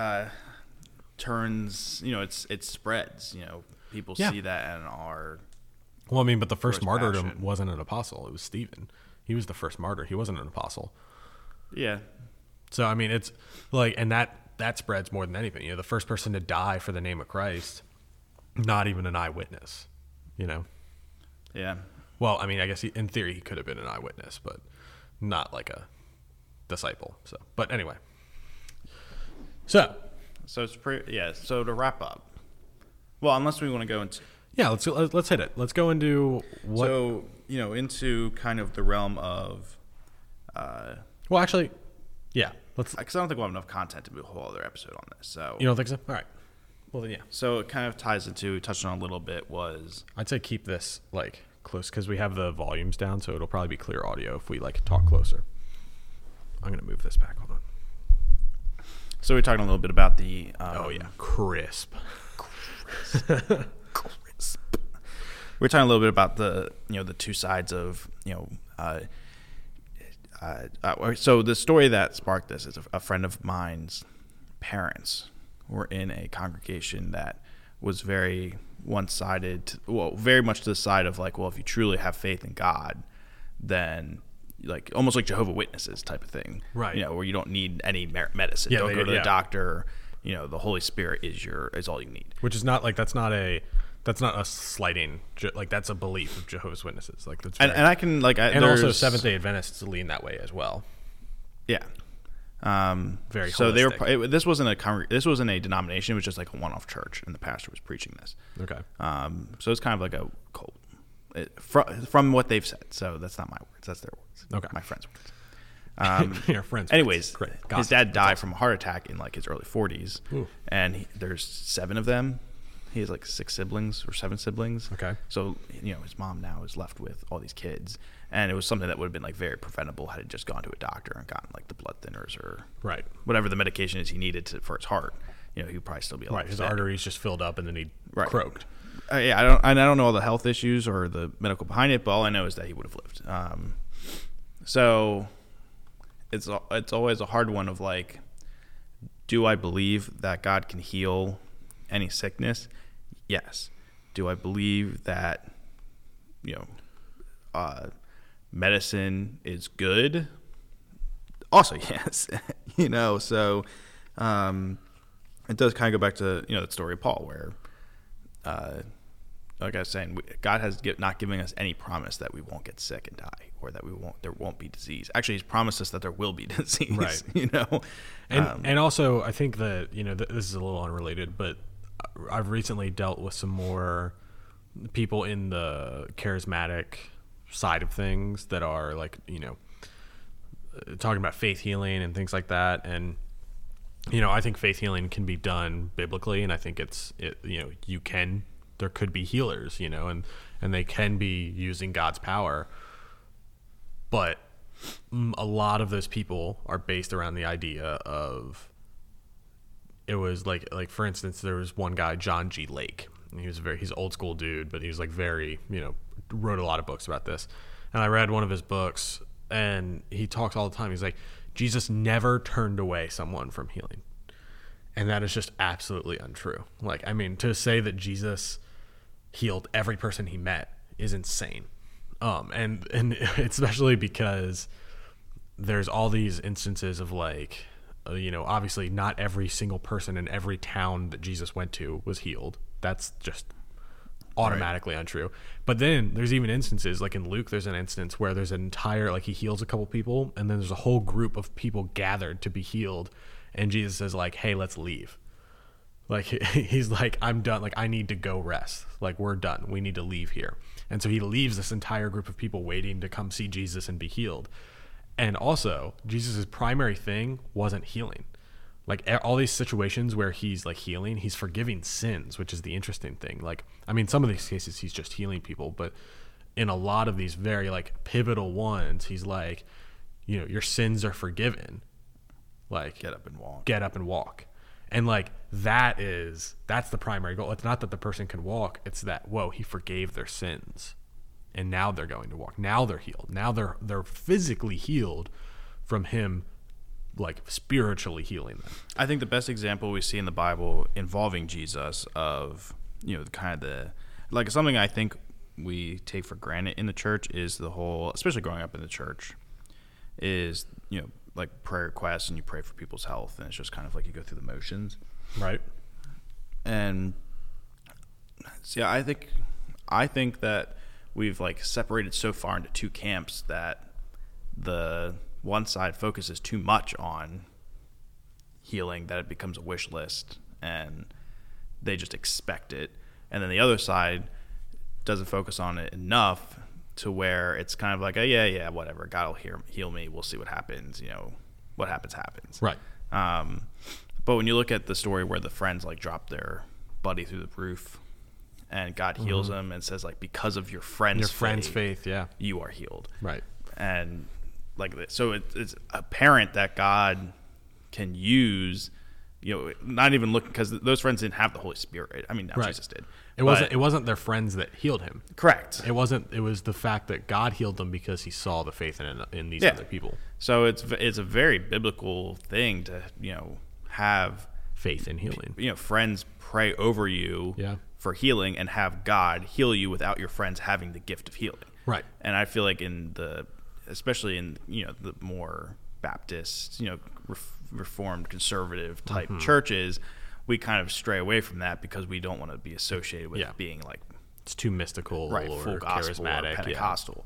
turns, you know, it spreads, you know, people see that and are. Well, I mean, but the first martyrdom wasn't an apostle; it was Stephen. He was the first martyr. He wasn't an apostle. Yeah. So I mean, it's like, and that spreads more than anything. You know, the first person to die for the name of Christ, not even an eyewitness. You know. Yeah. Well, I mean, I guess in theory he could have been an eyewitness, but not like a disciple. So, but anyway. So, So it's pretty. Yeah. So to wrap up, well, unless we want to go into. Yeah, let's hit it. Let's go into what. So into kind of the realm of. Well, actually, yeah. Because I don't think we'll have enough content to do a whole other episode on this. So you don't think so? All right. Well then, yeah. So it kind of ties into, we touched on a little bit, was I'd say keep this like close because we have the volumes down, so it'll probably be clear audio if we like talk closer. I'm gonna move this back. Hold on. So we're talking a little bit about the. Crisp. Crisp. We're talking a little bit about the the two sides of so the story that sparked this is a friend of mine's parents were in a congregation that was very one-sided, very much to the side of like, well, if you truly have faith in God, then like almost like Jehovah's Witnesses type of thing, right? Where you don't need any medicine, don't go to the doctor. The Holy Spirit is all you need. Which is not like that's not a slighting, like that's a belief of Jehovah's Witnesses, like that's and I can like and also Seventh-day Adventists lean that way as well. Yeah. Very. So holistic. This wasn't a denomination. It was just like a one-off church, and the pastor was preaching this. Okay. So it's kind of like a cult from what they've said. So that's not my words. That's their words. Okay. My friends' words. Your friends. Anyways, his dad died from a heart attack in like his early 40s, and there's 7 of them. He has like 6 siblings or 7 siblings. Okay. So his mom now is left with all these kids, and it was something that would have been like very preventable had he just gone to a doctor and gotten like the blood thinners or whatever the medication is he needed for his heart. He'd probably still be alive. Right. His arteries just filled up, and then he croaked. I don't know all the health issues or the medical behind it, but all I know is that he would have lived. So it's always a hard one of like, do I believe that God can heal any sickness? Yes. Do I believe that medicine is good? Also yes. So it does kind of go back to the story of Paul, where like I was saying, God has not giving us any promise that we won't get sick and die, or that there won't be disease. Actually, He's promised us that there will be disease. Right. And also, I think that this is a little unrelated, but I've recently dealt with some more people in the charismatic side of things that are like talking about faith healing and things like that, and I think faith healing can be done biblically, and I think there could be healers, and they can be using God's power, but a lot of those people are based around the idea of, it was like for instance, there was one guy, John G. Lake, and he's an old school dude, but he was like very, wrote a lot of books about this, and I read one of his books, and he talks all the time. He's like, Jesus never turned away someone from healing. And that is just absolutely untrue. Like, I mean, to say that Jesus healed every person he met is insane. And especially because there's all these instances of like, obviously not every single person in every town that Jesus went to was healed. That's just automatically untrue. But then there's even instances, like in Luke, there's an instance where there's an entire, like he heals a couple people, and then there's a whole group of people gathered to be healed. And Jesus says like, hey, let's leave. Like he's like, I'm done. Like I need to go rest. Like we're done. We need to leave here. And so he leaves this entire group of people waiting to come see Jesus and be healed. And also Jesus's primary thing wasn't healing. Like all these situations where he's like healing, he's forgiving sins, which is the interesting thing. Like, I mean, some of these cases he's just healing people, but in a lot of these very like pivotal ones, he's like, your sins are forgiven. Like get up and walk. And like that's the primary goal. It's not that the person can walk, it's that, whoa, he forgave their sins and now they're going to walk. Now they're healed. Now they're physically healed from him, like spiritually healing them. I think the best example we see in the Bible involving Jesus of kind of like something I think we take for granted in the church is the whole, especially growing up in the church, is like prayer requests, and you pray for people's health, and it's just kind of like you go through the motions, right? And so, yeah, I think that we've like separated so far into two camps that the one side focuses too much on healing that it becomes a wish list and they just expect it. And then the other side doesn't focus on it enough to where it's kind of like, oh, yeah, whatever. God will heal me. We'll see what happens. What happens. Right. But when you look at the story where the friends like drop their buddy through the roof and God heals them and says like, because of your friend's faith, yeah, you are healed. Right. And like, so it's apparent that God can use, not even looking, because those friends didn't have the Holy Spirit. I mean, now right. Jesus did. It wasn't their friends that healed him. Correct. It was the fact that God healed them because he saw the faith in these other people. So it's a very biblical thing to, have faith in healing. Friends pray over you for healing and have God heal you without your friends having the gift of healing. Right. And I feel like especially in, the more Baptist, Reformed conservative type churches, we kind of stray away from that because we don't want to be associated with being like, it's too mystical, right, or full gospel charismatic, or Pentecostal.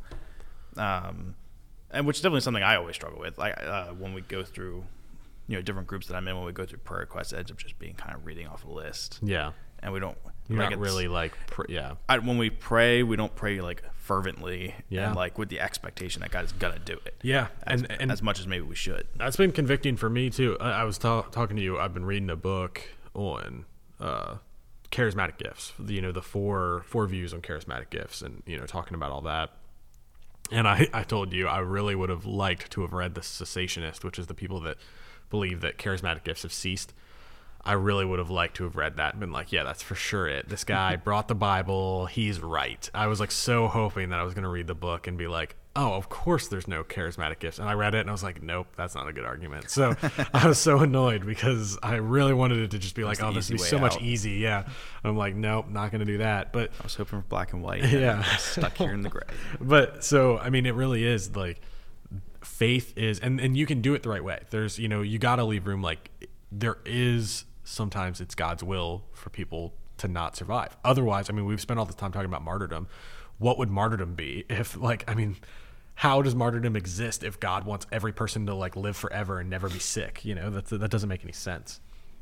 And which is definitely something I always struggle with. Like when we go through, different groups that I'm in, when we go through prayer requests, it ends up just being kind of reading off a list. Yeah. And we don't. You're not really like, when we pray, we don't pray like fervently and like with the expectation that God is gonna do it. Yeah, and as much as maybe we should. That's been convicting for me too. I was talking to you. I've been reading a book on charismatic gifts. The four views on charismatic gifts, and talking about all that. And I told you I really would have liked to have read The Cessationist, which is the people that believe that charismatic gifts have ceased. I really would have liked to have read that and been like, yeah, that's for sure it. This guy brought the Bible. He's right. I was like so hoping that I was going to read the book and be like, oh, of course there's no charismatic gifts. And I read it and I was like, nope, that's not a good argument. So I was so annoyed because I really wanted it to just be like, oh, this would be so much easy. Yeah. I'm like, nope, not going to do that. But I was hoping for black and white. Yeah. Stuck here in the gray. But so, I mean, it really is like faith is, and you can do it the right way. There's, you got to leave room. Like there is, sometimes it's God's will for people to not survive. Otherwise, I mean, we've spent all this time talking about martyrdom. What would martyrdom be if, how does martyrdom exist if God wants every person to live forever and never be sick? That doesn't make any sense.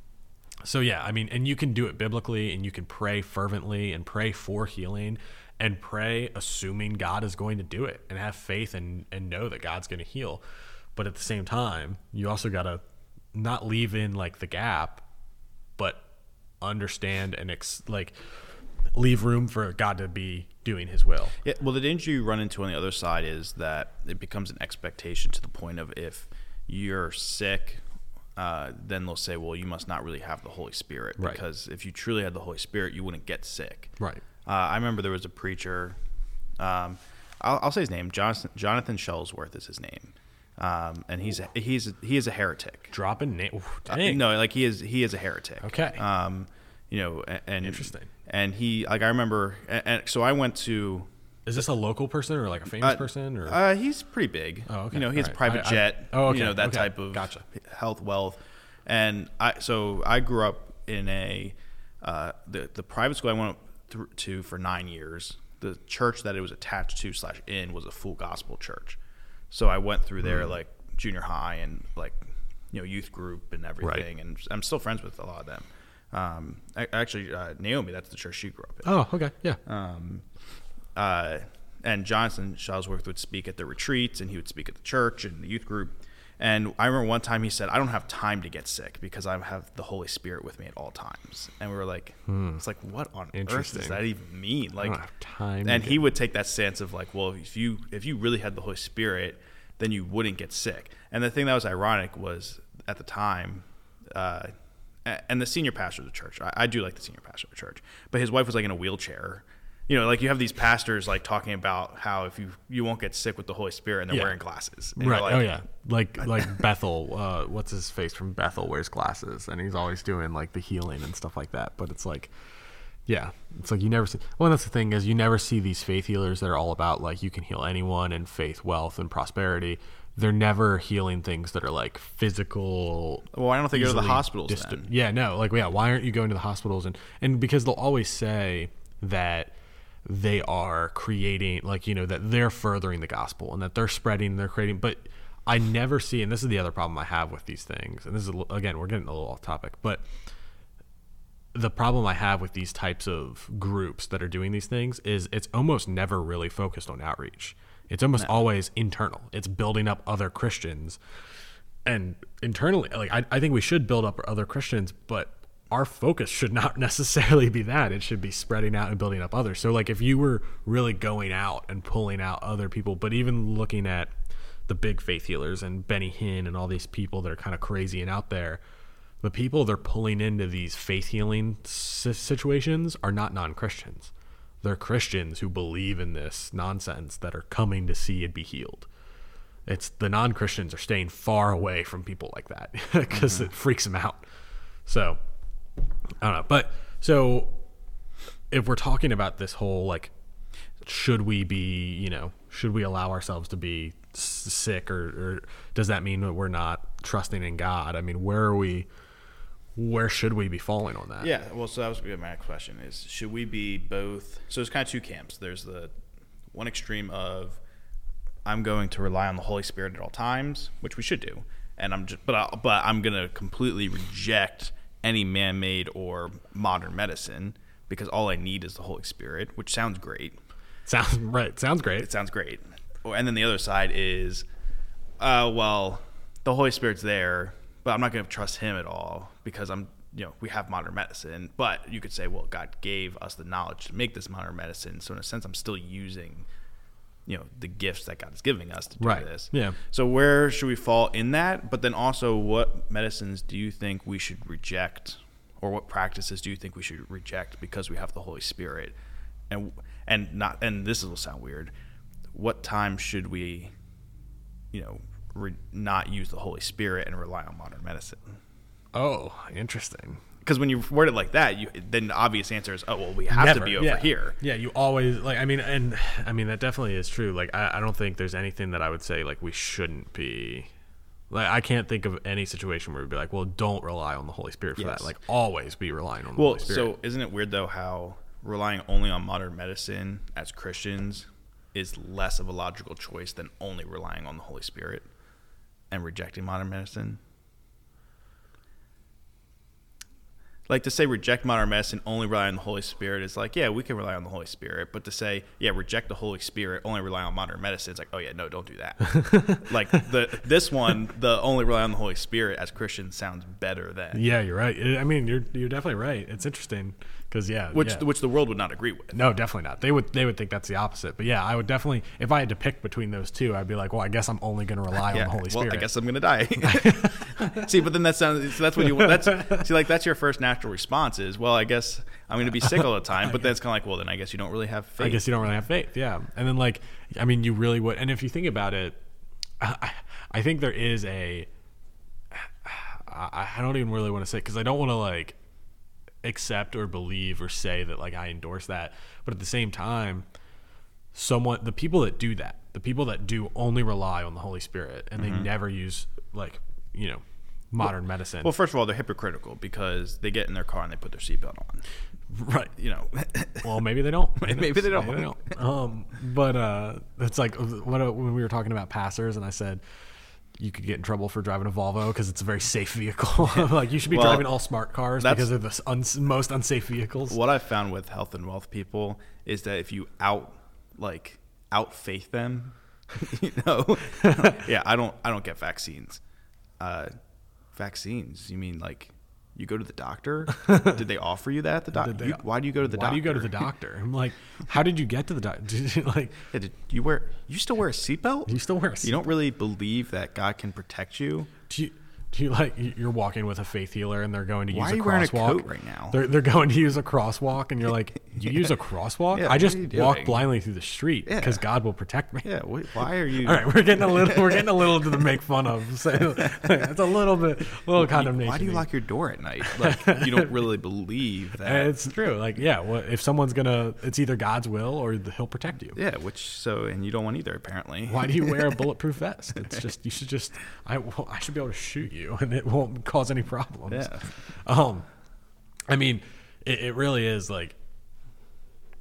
So yeah, I mean, and you can do it biblically, and you can pray fervently and pray for healing and pray assuming God is going to do it and have faith and know that God's going to heal. But at the same time, you also got to not leave in the gap, but understand and leave room for God to be doing his will. Yeah, well, the danger you run into on the other side is that it becomes an expectation to the point of if you're sick, then they'll say, well, you must not really have the Holy Spirit. Right. Because if you truly had the Holy Spirit, you wouldn't get sick. Right. I remember there was a preacher, I'll say his name, Jonathan Shellsworth is his name. And he is a heretic. Dropping name. Dang. No, he is a heretic. Okay. And interesting. And he, I remember, and so I went to. Is this a local person or a famous person or? He's pretty big. Oh, okay. He has a private jet. Okay. That type of gotcha. Health, wealth, and I grew up in the private school I went to for 9 years. The church that it was attached to /in was a full gospel church. So I went through there junior high and youth group and everything, right. And I'm still friends with a lot of them. Actually, Naomi, that's the church she grew up in. Oh, okay, yeah. And Jonathan Shellsworth would speak at the retreats, and he would speak at the church and the youth group. And I remember one time he said, "I don't have time to get sick because I have the Holy Spirit with me at all times." And we were like, "It's like, what on earth does that even mean?" I don't have time. And he would take that stance of well, if you really had the Holy Spirit, then you wouldn't get sick. And the thing that was ironic was at the time, and the senior pastor of the church, I do like the senior pastor of the church, but his wife was in a wheelchair. You have these pastors talking about how if you won't get sick with the Holy Spirit, and they're wearing glasses. And right. Oh yeah. Like Bethel. What's his face from Bethel wears glasses, and he's always doing the healing and stuff like that. But it's yeah, it's you never see. Well, that's the thing is you never see these faith healers that are all about you can heal anyone and faith, wealth, and prosperity. They're never healing things that are physical. Well, why don't they go to the hospitals then? Yeah, no. Why aren't you going to the hospitals? And because they'll always say that they are creating that they're furthering the gospel and that they're spreading, they're creating. But I never see, and this is the other problem I have with these things, and this is, again, we're getting a little off topic, but the problem I have with these types of groups that are doing these things is it's almost never really focused on outreach. It's almost always internal. It's building up other Christians. And internally, like I think we should build up other Christians, but our focus should not necessarily be that. It should be spreading out and building up others. So like if you were really going out and pulling out other people, but even looking at the big faith healers and Benny Hinn and all these people that are kind of crazy and out there, the people they're pulling into these faith healing situations are not non-Christians. They're Christians who believe in this nonsense that are coming to see and be healed. It's the non-Christians are staying far away from people like that because it freaks them out. So I don't know. But so if we're talking about this whole, like, should we allow ourselves to be sick, or does that mean that we're not trusting in God? I mean, where should we be falling on that? Yeah, well, so that was my next question is, should we be both? So there's kind of two camps. There's the one extreme of, I'm going to rely on the Holy Spirit at all times, which we should do, and but I'm going to completely reject any man-made or modern medicine because all I need is the Holy Spirit, which sounds great. Sounds great. It sounds great. And then the other side is, well, the Holy Spirit's there, but I'm not going to trust him at all because we have modern medicine. But you could say, well, God gave us the knowledge to make this modern medicine. So in a sense, I'm still using, the gifts that God is giving us to do this. Yeah. So where should we fall in that? But then also, what medicines do you think we should reject, or what practices do you think we should reject because we have the Holy Spirit? And this will sound weird. What time should we, not use the Holy Spirit and rely on modern medicine? Oh, interesting. Because when you word it like that, then the obvious answer is, oh, well, we have to be over here. Yeah, you always, that definitely is true. Like, I don't think there's anything that I would say, like, we shouldn't be. Like, I can't think of any situation where we'd be like, well, don't rely on the Holy Spirit for that. Like, always be relying on the Holy Spirit. So isn't it weird, though, how relying only on modern medicine as Christians is less of a logical choice than only relying on the Holy Spirit and rejecting modern medicine? Like, to say reject modern medicine, only rely on the Holy Spirit is like, yeah, we can rely on the Holy Spirit. But to say, yeah, reject the Holy Spirit, only rely on modern medicine, it's like, oh, yeah, no, don't do that. Like, the only rely on the Holy Spirit as Christians sounds better than. Yeah, you're right. I mean, you're definitely right. It's interesting because, Which the world would not agree with. No, definitely not. They would think that's the opposite. But, yeah, I would definitely, if I had to pick between those two, I'd be like, well, I guess I'm only going to rely on the Holy Spirit. Well, I guess I'm going to die. See, but then that's your first natural response is, well, I guess I'm going to be sick all the time. But then it's kind of like, well, then I guess you don't really have faith. I guess you don't really have faith, yeah. And then, like, I mean, you really would. And if you think about it, I think there is I don't even really want to say, because I don't want to, like, accept or believe or say that, like, I endorse that. But at the same time, the people that do that, the people that do only rely on the Holy Spirit and they never use, like, modern medicine. Well, first of all, they're hypocritical because they get in their car and they put their seatbelt on. Right. Well, maybe they don't. Maybe they don't. But it's like when we were talking about passers and I said you could get in trouble for driving a Volvo because it's a very safe vehicle. Like, you should be driving all smart cars because they're the most unsafe vehicles. What I've found with health and wealth people is that if you out faith them, yeah, I don't get vaccines. Vaccines? You mean, like, you go to the doctor? Did they offer you that at the doctor? Why do you go to the doctor? Why do you go to the doctor? I'm like, how did you get to the doctor? Did you still wear a seatbelt? You still wear a seatbelt? You don't really believe that God can protect you? Do you like, you're walking with a faith healer and they're going to use a crosswalk? Why are you wearing a coat right now? They're going to use a crosswalk and you're like, you use a crosswalk? Yeah, I just walk blindly through the street because God will protect me. Yeah, why are you? All right, we're getting a little to the make fun of. So it's a little condemnation. Why do you lock your door at night? Like, you don't really believe that. It's true. Like, yeah, well, if someone's it's either God's will or he'll protect you. Yeah, and you don't want either, apparently. Why do you wear a bulletproof vest? It's just, I should be able to shoot you and it won't cause any problems. Yeah. I mean, it really is like,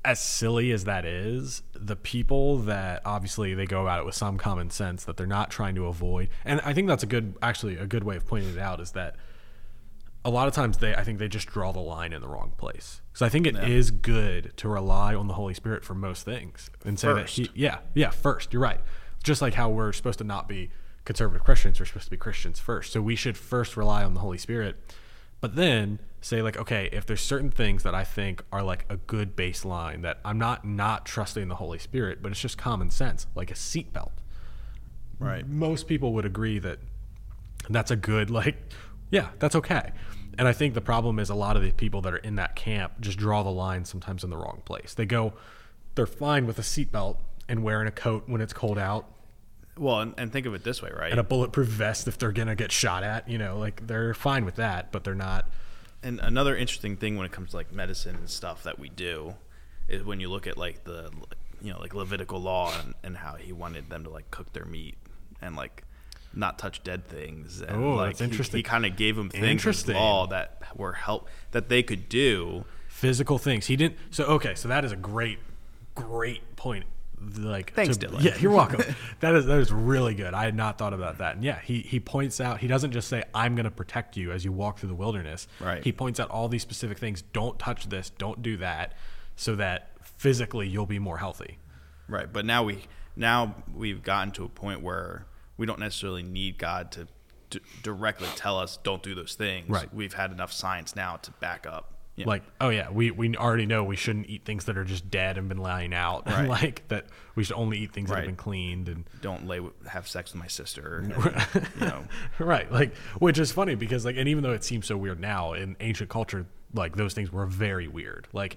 as silly as that is, the people that obviously they go about it with some common sense that they're not trying to avoid, and I think that's a good way of pointing it out, is that a lot of times I think they just draw the line in the wrong place. So I think it is good to rely on the Holy Spirit for most things and say first. that first, you're right. Just like how we're supposed to not be conservative Christians, we're supposed to be Christians first. So we should first rely on the Holy Spirit, but then say like, okay, if there's certain things that I think are like a good baseline that I'm not trusting the Holy Spirit, but it's just common sense, like a seatbelt. Right. Most people would agree that that's a good, like, yeah, that's okay. And I think the problem is a lot of the people that are in that camp just draw the line sometimes in the wrong place. They're fine with a seatbelt and wearing a coat when it's cold out. Well, and think of it this way, right? And a bulletproof vest if they're going to get shot at, like they're fine with that, but they're not. And another interesting thing when it comes to like medicine and stuff that we do is when you look at like the, like Levitical law and how he wanted them to like cook their meat and like not touch dead things. And like, that's interesting. He kind of gave them things in law that were that they could do. Physical things. He didn't. So that is a great point. Like, thanks, Dylan. Yeah, you're welcome. That is really good. I had not thought about that. And yeah, he points out, he doesn't just say, I'm going to protect you as you walk through the wilderness. Right. He points out all these specific things. Don't touch this. Don't do that, so that physically you'll be more healthy. Right. But now we've gotten to a point where we don't necessarily need God to directly tell us don't do those things. Right. We've had enough science now to back up. Like, oh yeah, we already know we shouldn't eat things that are just dead and been lying out. Right. Like that we should only eat things that have been cleaned. And don't have sex with my sister. And, Right. Like, which is funny because like, and even though it seems so weird now, in ancient culture, like those things were very weird. Like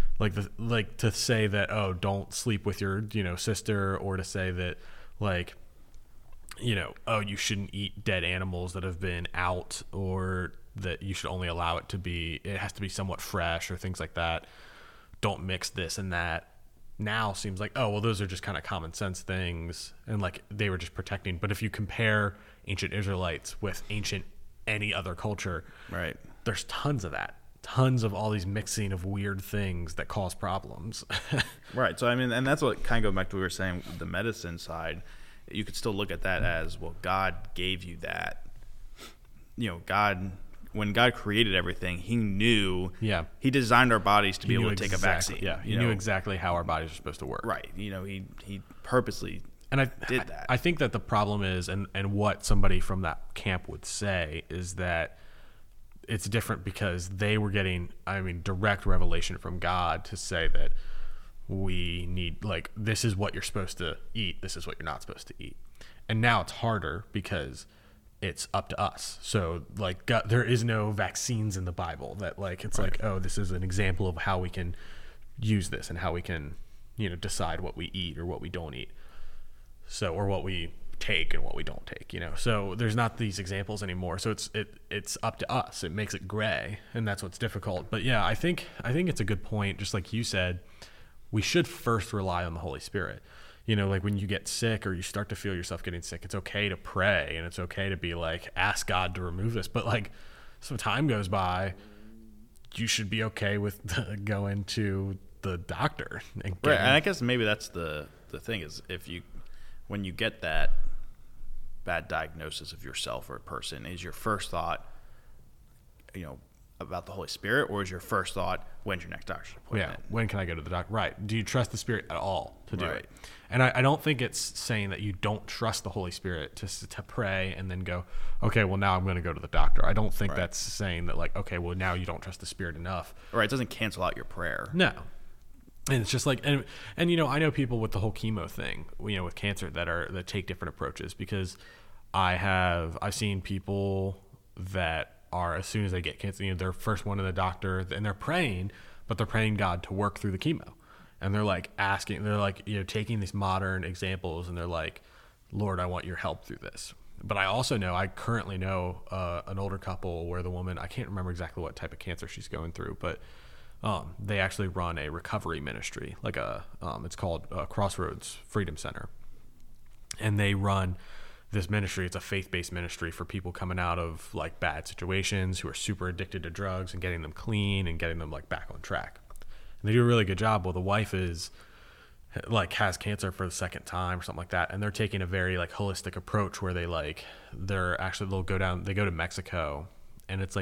to say that, oh, don't sleep with your sister, or to say that like, oh, you shouldn't eat dead animals that have been out, or that you should only allow it has to be somewhat fresh, or things like that. Don't mix this and that. Now seems like, oh, well, those are just kind of common sense things, and like they were just protecting. But if you compare ancient Israelites with any other culture, right, there's tons of that. Tons of all these mixing of weird things that cause problems. Right. So I mean, and that's what kind of goes back to what we were saying, the medicine side. You could still look at that as, well, God gave you that. When God created everything, he knew. Yeah. He designed our bodies to be able to take a vaccine. Yeah. He knew exactly how our bodies are supposed to work. Right. He purposely did that. I think that the problem is, and what somebody from that camp would say is that it's different because they were getting, direct revelation from God to say that we need, like, this is what you're supposed to eat, this is what you're not supposed to eat. And now it's harder because it's up to us. So like, God, there is no vaccines in the Bible that like, it's right. Like, oh, this is an example of how we can use this and how we can, decide what we eat or what we don't eat. So, or what we take and what we don't take, so there's not these examples anymore. So it's up to us. It makes it gray, and that's what's difficult. But yeah, I think it's a good point. Just like you said, we should first rely on the Holy Spirit. Like when you get sick or you start to feel yourself getting sick, it's okay to pray and it's okay to be like, ask God to remove this. But like, some time goes by, you should be okay with going to the doctor. And I guess maybe that's the thing is, when you get that bad diagnosis of yourself or a person, is your first thought, about the Holy Spirit, or is your first thought, when's your next doctor's appointment? Yeah, when can I go to the doctor? Right. Do you trust the Spirit at all to do it? And I don't think it's saying that you don't trust the Holy Spirit to pray and then go, okay, well, now I'm going to go to the doctor. I don't think that's saying that, like, okay, well, now you don't trust the Spirit enough. Right. It doesn't cancel out your prayer. No. And it's just like, and I know people with the whole chemo thing, with cancer that take different approaches, because I've seen people that are, as soon as they get cancer, they're first one to the doctor and they're praying, but they're praying God to work through the chemo. And they're like taking these modern examples and they're like, Lord, I want your help through this. But I currently know an older couple where the woman, I can't remember exactly what type of cancer she's going through, but they actually run a recovery ministry, like it's called Crossroads Freedom Center. And they run this ministry. It's a faith-based ministry for people coming out of like bad situations, who are super addicted to drugs, and getting them clean and getting them like back on track. And they do a really good job. Well, the wife is like has cancer for the second time or something like that, and they're taking a very like holistic approach where they'll go to Mexico, and it's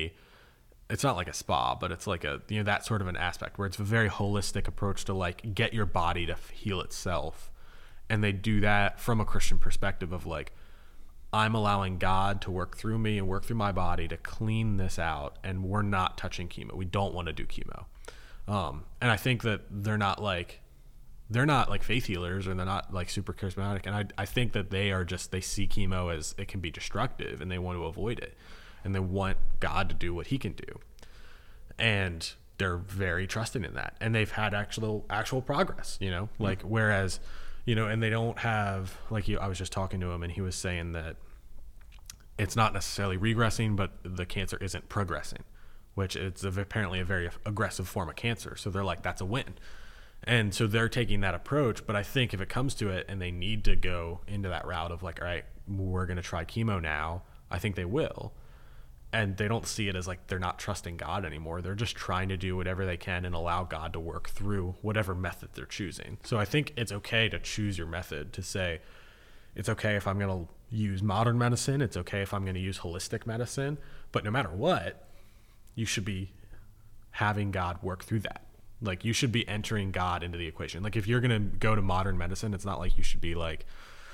not like a spa, but it's like a, that sort of an aspect where it's a very holistic approach to like get your body to heal itself. And they do that from a Christian perspective of like, I'm allowing God to work through me and work through my body to clean this out, and we're not touching chemo. We don't want to do chemo. And I think that they're not like faith healers, or they're not like super charismatic. And I think that they see chemo as it can be destructive, and they want to avoid it, and they want God to do what he can do. And they're very trusting in that. And they've had actual progress, like, whereas, and they don't have, like, I was just talking to him, and he was saying that it's not necessarily regressing, but the cancer isn't progressing, which is apparently a very aggressive form of cancer. So they're like, that's a win. And so they're taking that approach. But I think if it comes to it and they need to go into that route of like, all right, we're going to try chemo now, I think they will. And they don't see it as like they're not trusting God anymore. They're just trying to do whatever they can and allow God to work through whatever method they're choosing. So I think it's okay to choose your method, to say, it's okay if I'm going to use modern medicine. It's okay if I'm going to use holistic medicine. But no matter what, you should be having God work through that. Like, you should be entering God into the equation. Like, if you're going to go to modern medicine, it's not like you should be like,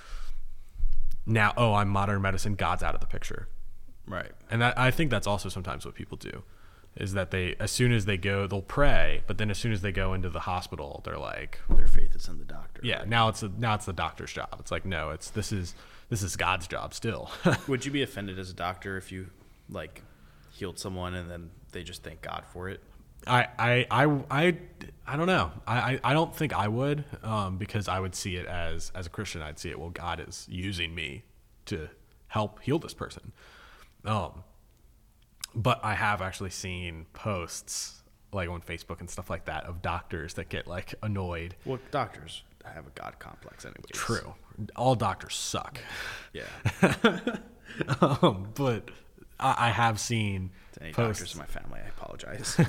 now, oh, I'm modern medicine, God's out of the picture. Right. And I think that's also sometimes what people do, is that as soon as they go, they'll pray, but then as soon as they go into the hospital, they're like, their faith is in the doctor. Yeah, right? Now it's the doctor's job. It's like, no, this is God's job still. Would you be offended as a doctor if you like healed someone and then they just thank God for it? I don't know. I don't think I would, because I would see it as a Christian, I'd see it, well, God is using me to help heal this person. But I have actually seen posts like on Facebook and stuff like that of doctors that get like annoyed. Well, doctors have a God complex anyways. True. All doctors suck. Yeah. But I have seen to any posts. Doctors in my family, I apologize.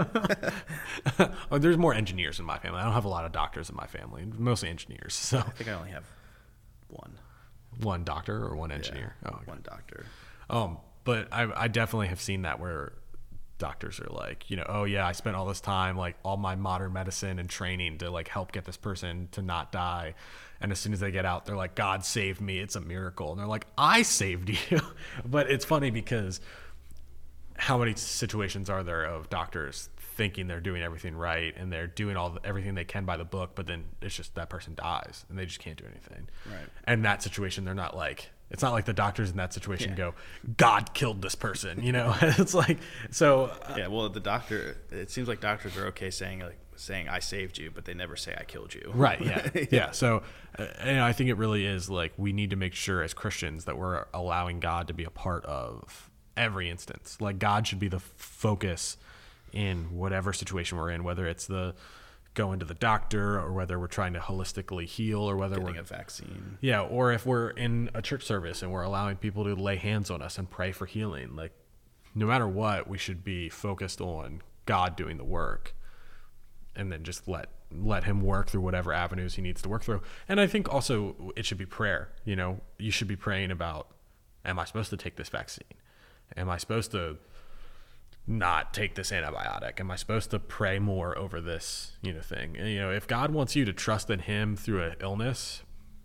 Oh, there's more engineers in my family. I don't have a lot of doctors in my family, mostly engineers. So I think I only have one doctor or one engineer. Yeah, oh, okay. One doctor. But I definitely have seen that where doctors are like, oh yeah, I spent all this time, like all my modern medicine and training to like help get this person to not die. And as soon as they get out, they're like, God saved me. It's a miracle. And they're like, I saved you. But it's funny because how many situations are there of doctors thinking they're doing everything right and they're doing everything they can by the book, but then it's just that person dies and they just can't do anything. Right. And that situation, they're not like, it's not like the doctors in that situation go, God killed this person, It's like, so. Yeah, well, it seems like doctors are okay saying I saved you, but they never say I killed you. Right, yeah. Yeah, so I think it really is like we need to make sure as Christians that we're allowing God to be a part of every instance. Like, God should be the focus in whatever situation we're in, whether it's going to the doctor or whether we're trying to holistically heal or whether getting a vaccine. Yeah, or if we're in a church service and we're allowing people to lay hands on us and pray for healing. Like, no matter what, we should be focused on God doing the work and then just let him work through whatever avenues he needs to work through. And I think also it should be prayer. You should be praying about, am I supposed to take this vaccine? Am I supposed to not take this antibiotic? Am I supposed to pray more over this, thing? And, if God wants you to trust in him through an illness,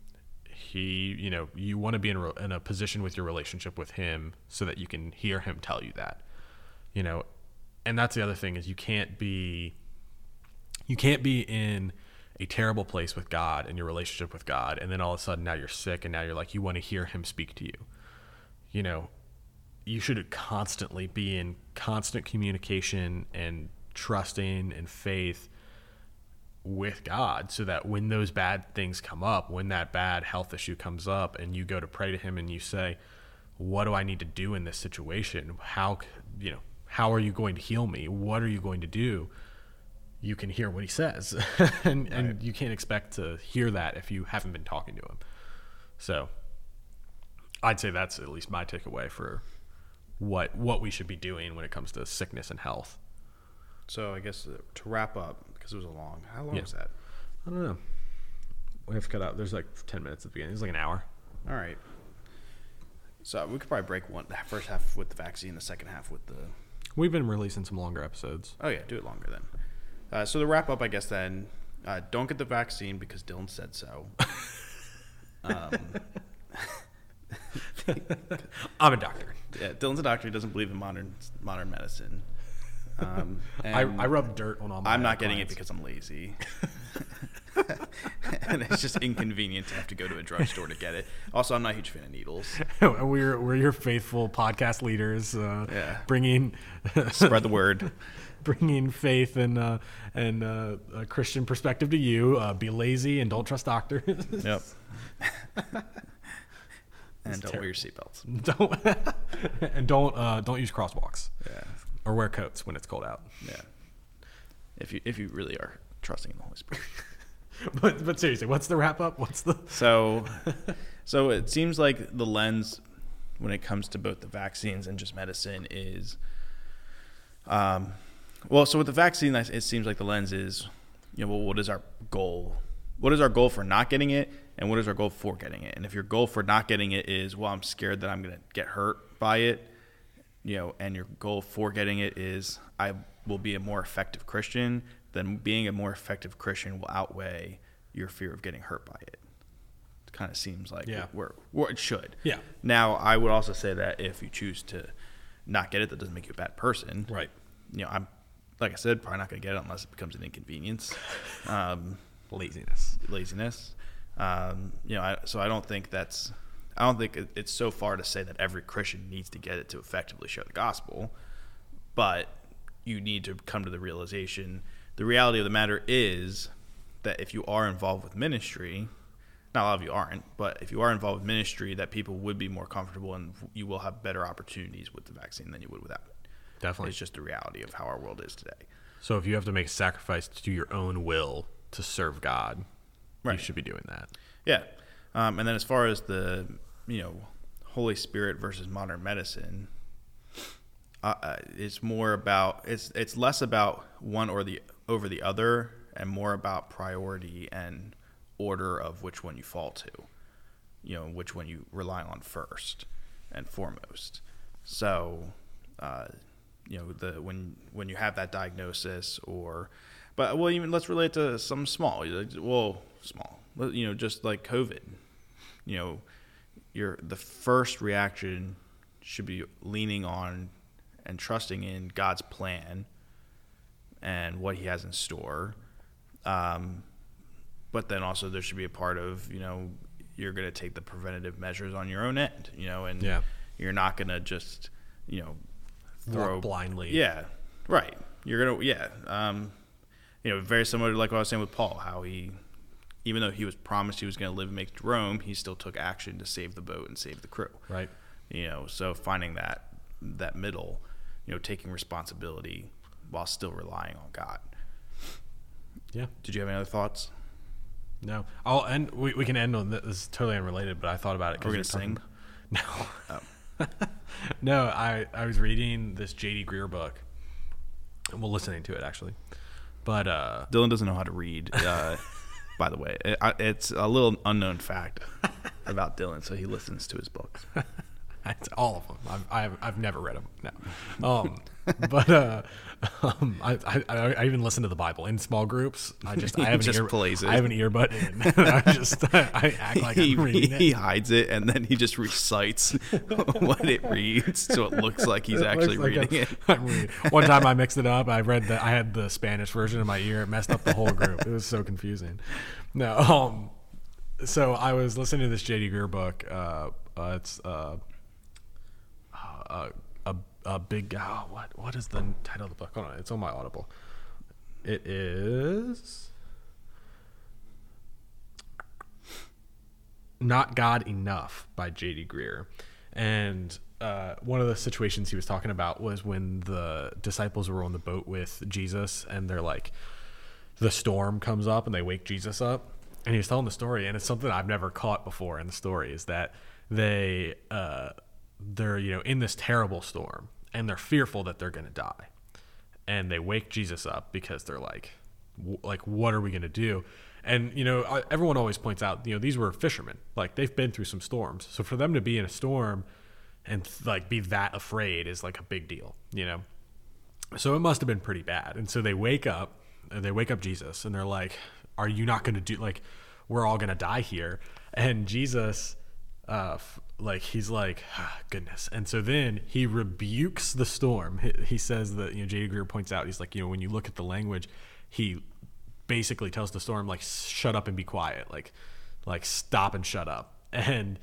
you want to be in a position with your relationship with him so that you can hear him tell you that, and that's the other thing is you can't be in a terrible place with God and your relationship with God. And then all of a sudden now you're sick and now you're like, you want to hear him speak to you, you should constantly be in constant communication and trusting and faith with God so that when those bad things come up, when that bad health issue comes up and you go to pray to him and you say, what do I need to do in this situation? How are you going to heal me? What are you going to do? You can hear what he says and you can't expect to hear that if you haven't been talking to him. So I'd say that's at least my takeaway for what we should be doing when it comes to sickness and health. So I guess to wrap up, because it was how long was that? I don't know. We have to cut out. There's like 10 minutes at the beginning. It's like an hour. All right. So we could probably break the first half with the vaccine, the second half with the... We've been releasing some longer episodes. Oh, yeah. Do it longer then. So the wrap up, I guess, then, don't get the vaccine because Dylan said so. I'm a doctor. Yeah, Dylan's a doctor. He doesn't believe in modern medicine. I rub dirt on all my I'm not clients. getting it because I'm lazy. And it's just inconvenient to have to go to a drugstore to get it. Also, I'm not a huge fan of needles. We're your faithful podcast leaders, bringing Spread the word, bringing faith and a Christian perspective to you. Be lazy and don't trust doctors. Yep. And don't wear your seatbelts. Don't use crosswalks. Yeah. Or wear coats when it's cold out. Yeah. If you really are trusting in the Holy Spirit. But seriously, what's the wrap up? So it seems like the lens when it comes to both the vaccines and just medicine is so with the vaccine, it seems like the lens is, what is our goal? What is our goal for not getting it, and what is our goal for getting it? And if your goal for not getting it is, well, I'm scared that I'm going to get hurt by it, and your goal for getting it is, I will be a more effective Christian, then being a more effective Christian will outweigh your fear of getting hurt by it. It kind of seems like where it should. Yeah. Now, I would also say that if you choose to not get it, that doesn't make you a bad person. Right. I'm, like I said, probably not going to get it unless it becomes an inconvenience. Laziness. So I don't think it's so far to say that every Christian needs to get it to effectively share the gospel, but you need to come to the realization. The reality of the matter is that if you are involved with ministry, not a lot of you aren't, but if you are involved with ministry, that people would be more comfortable and you will have better opportunities with the vaccine than you would without it. Definitely. It's just the reality of how our world is today. So if you have to make a sacrifice to do your own will to serve God, right, you should be doing that. Yeah. And then as far as the, Holy Spirit versus modern medicine, it's more about, it's less about one over the other and more about priority and order of which one you fall to, which one you rely on first and foremost. So, when you have that diagnosis even let's relate to something small. Just like COVID, the first reaction should be leaning on and trusting in God's plan and what he has in store. But then also there should be a part of, you're going to take the preventative measures on your own end, and you're not going to just, throw walk blindly. Yeah. Right. You're going to, very similar to like what I was saying with Paul, how even though he was promised he was going to live and make it to Rome, he still took action to save the boat and save the crew. Right. So finding that middle, taking responsibility while still relying on God. Yeah. Did you have any other thoughts? No. We can end on this. This is totally unrelated, but I thought about it. We're going to sing? No. Oh. No, I was reading this J.D. Greear book. Well, listening to it, actually. But Dylan doesn't know how to read, by the way. It's a little unknown fact about Dylan, so he listens to his books. It's all of them. I've never read them. No. But I even listen to the Bible in small groups. I have an earbud in. I act like I'm reading it. He hides it and then he just recites what it reads, so it looks like he's actually reading it. I'm reading. One time I mixed it up. I had the Spanish version in my ear. It messed up the whole group. It was so confusing. No. So I was listening to this J.D. Greear book. It's a big what is the title of the book? Hold on, it's on my Audible. It is Not God Enough by J.D. Greear. And one of the situations he was talking about was when the disciples were on the boat with Jesus and they're like, the storm comes up and they wake Jesus up. And he was telling the story, and it's something I've never caught before in the story, is that they're in this terrible storm and they're fearful that they're going to die. and they wake Jesus up because they're like, what are we going to do? And, everyone always points out, these were fishermen. Like, they've been through some storms. So for them to be in a storm and, like, be that afraid is, like, a big deal, So it must have been pretty bad. And so they wake up Jesus, and they're like, are you not going to do, like, we're all going to die here. And Jesus, he's like, goodness. And so then he rebukes the storm. He says that, J.D. Greear points out, he's like, when you look at the language, he basically tells the storm, like, shut up and be quiet, like stop and shut up. And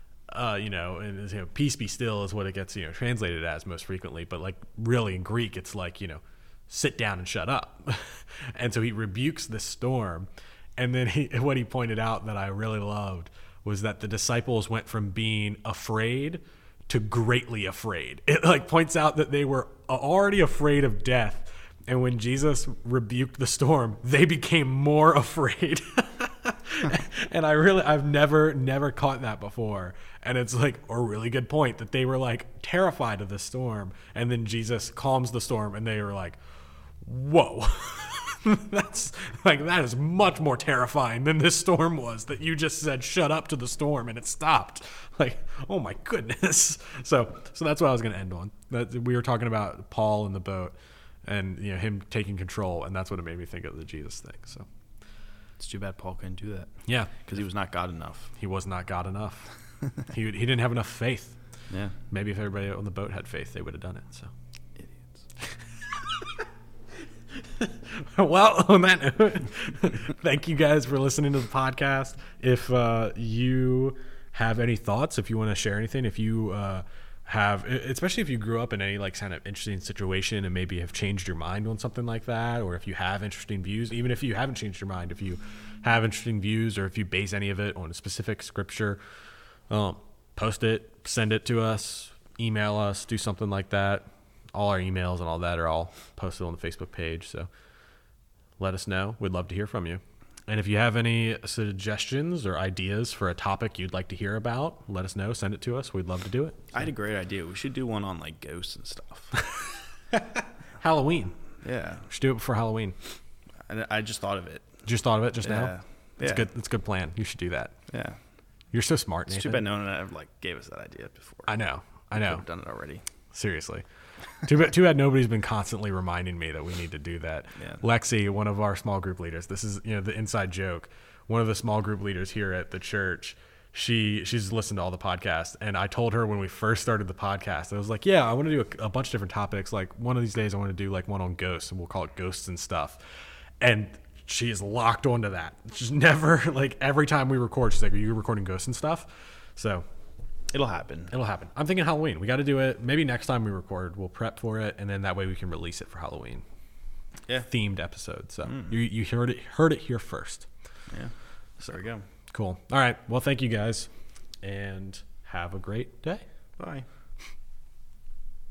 peace be still is what it gets translated as most frequently, but like really in Greek it's like sit down and shut up. And so he rebukes the storm, and then what he pointed out that I really loved was that the disciples went from being afraid to greatly afraid. It like points out that they were already afraid of death, and when Jesus rebuked the storm, they became more afraid. And I've never caught that before. And it's like a really good point that they were like terrified of the storm. And then Jesus calms the storm, and they were like, whoa, that is much more terrifying than this storm was that you just said, shut up to the storm, and it stopped. Like, oh my goodness. So that's what I was going to end on. We were talking about Paul in the boat and, him taking control. And that's what it made me think of the Jesus thing. So. It's too bad Paul couldn't do that. Yeah. Because he was not God enough. He was not God enough. He didn't have enough faith. Yeah. Maybe if everybody on the boat had faith, they would have done it. So. Idiots. Well, on that note, thank you guys for listening to the podcast. If you have any thoughts, if you want to share anything, if you especially if you grew up in any like kind of interesting situation and maybe have changed your mind on something like that, or if you have interesting views, even if you haven't changed your mind, if you have interesting views, or if you base any of it on a specific scripture, post it, send it to us, email us, do something like that. All our emails and all that are all posted on the Facebook page. So let us know. We'd love to hear from you. And if you have any suggestions or ideas for a topic you'd like to hear about, let us know. Send it to us. We'd love to do it. I had a great idea. We should do one on like ghosts and stuff. Halloween. Yeah. We should do it before Halloween. I just thought of it. Just thought of it just now? It's yeah. good. It's a good plan. You should do that. Yeah. You're so smart, Nathan. It's too bad no one ever like gave us that idea before. I know. Could have done it already. Seriously. Too bad nobody's been constantly reminding me that we need to do that. Yeah. Lexi, one of our small group leaders, this is the inside joke. One of the small group leaders here at the church, she's listened to all the podcasts, and I told her when we first started the podcast, I was like, yeah, I want to do a bunch of different topics. Like one of these days I want to do like one on ghosts, and we'll call it Ghosts and Stuff. And she is locked onto that. She's never, like every time we record, she's like, are you recording Ghosts and Stuff? So it'll happen. I'm thinking Halloween. We got to do it. Maybe next time we record, we'll prep for it, and then that way we can release it for Halloween. Yeah. Themed episode. So you heard it here first. Yeah. So there we go. Cool. All right. Well, thank you guys, and have a great day. Bye.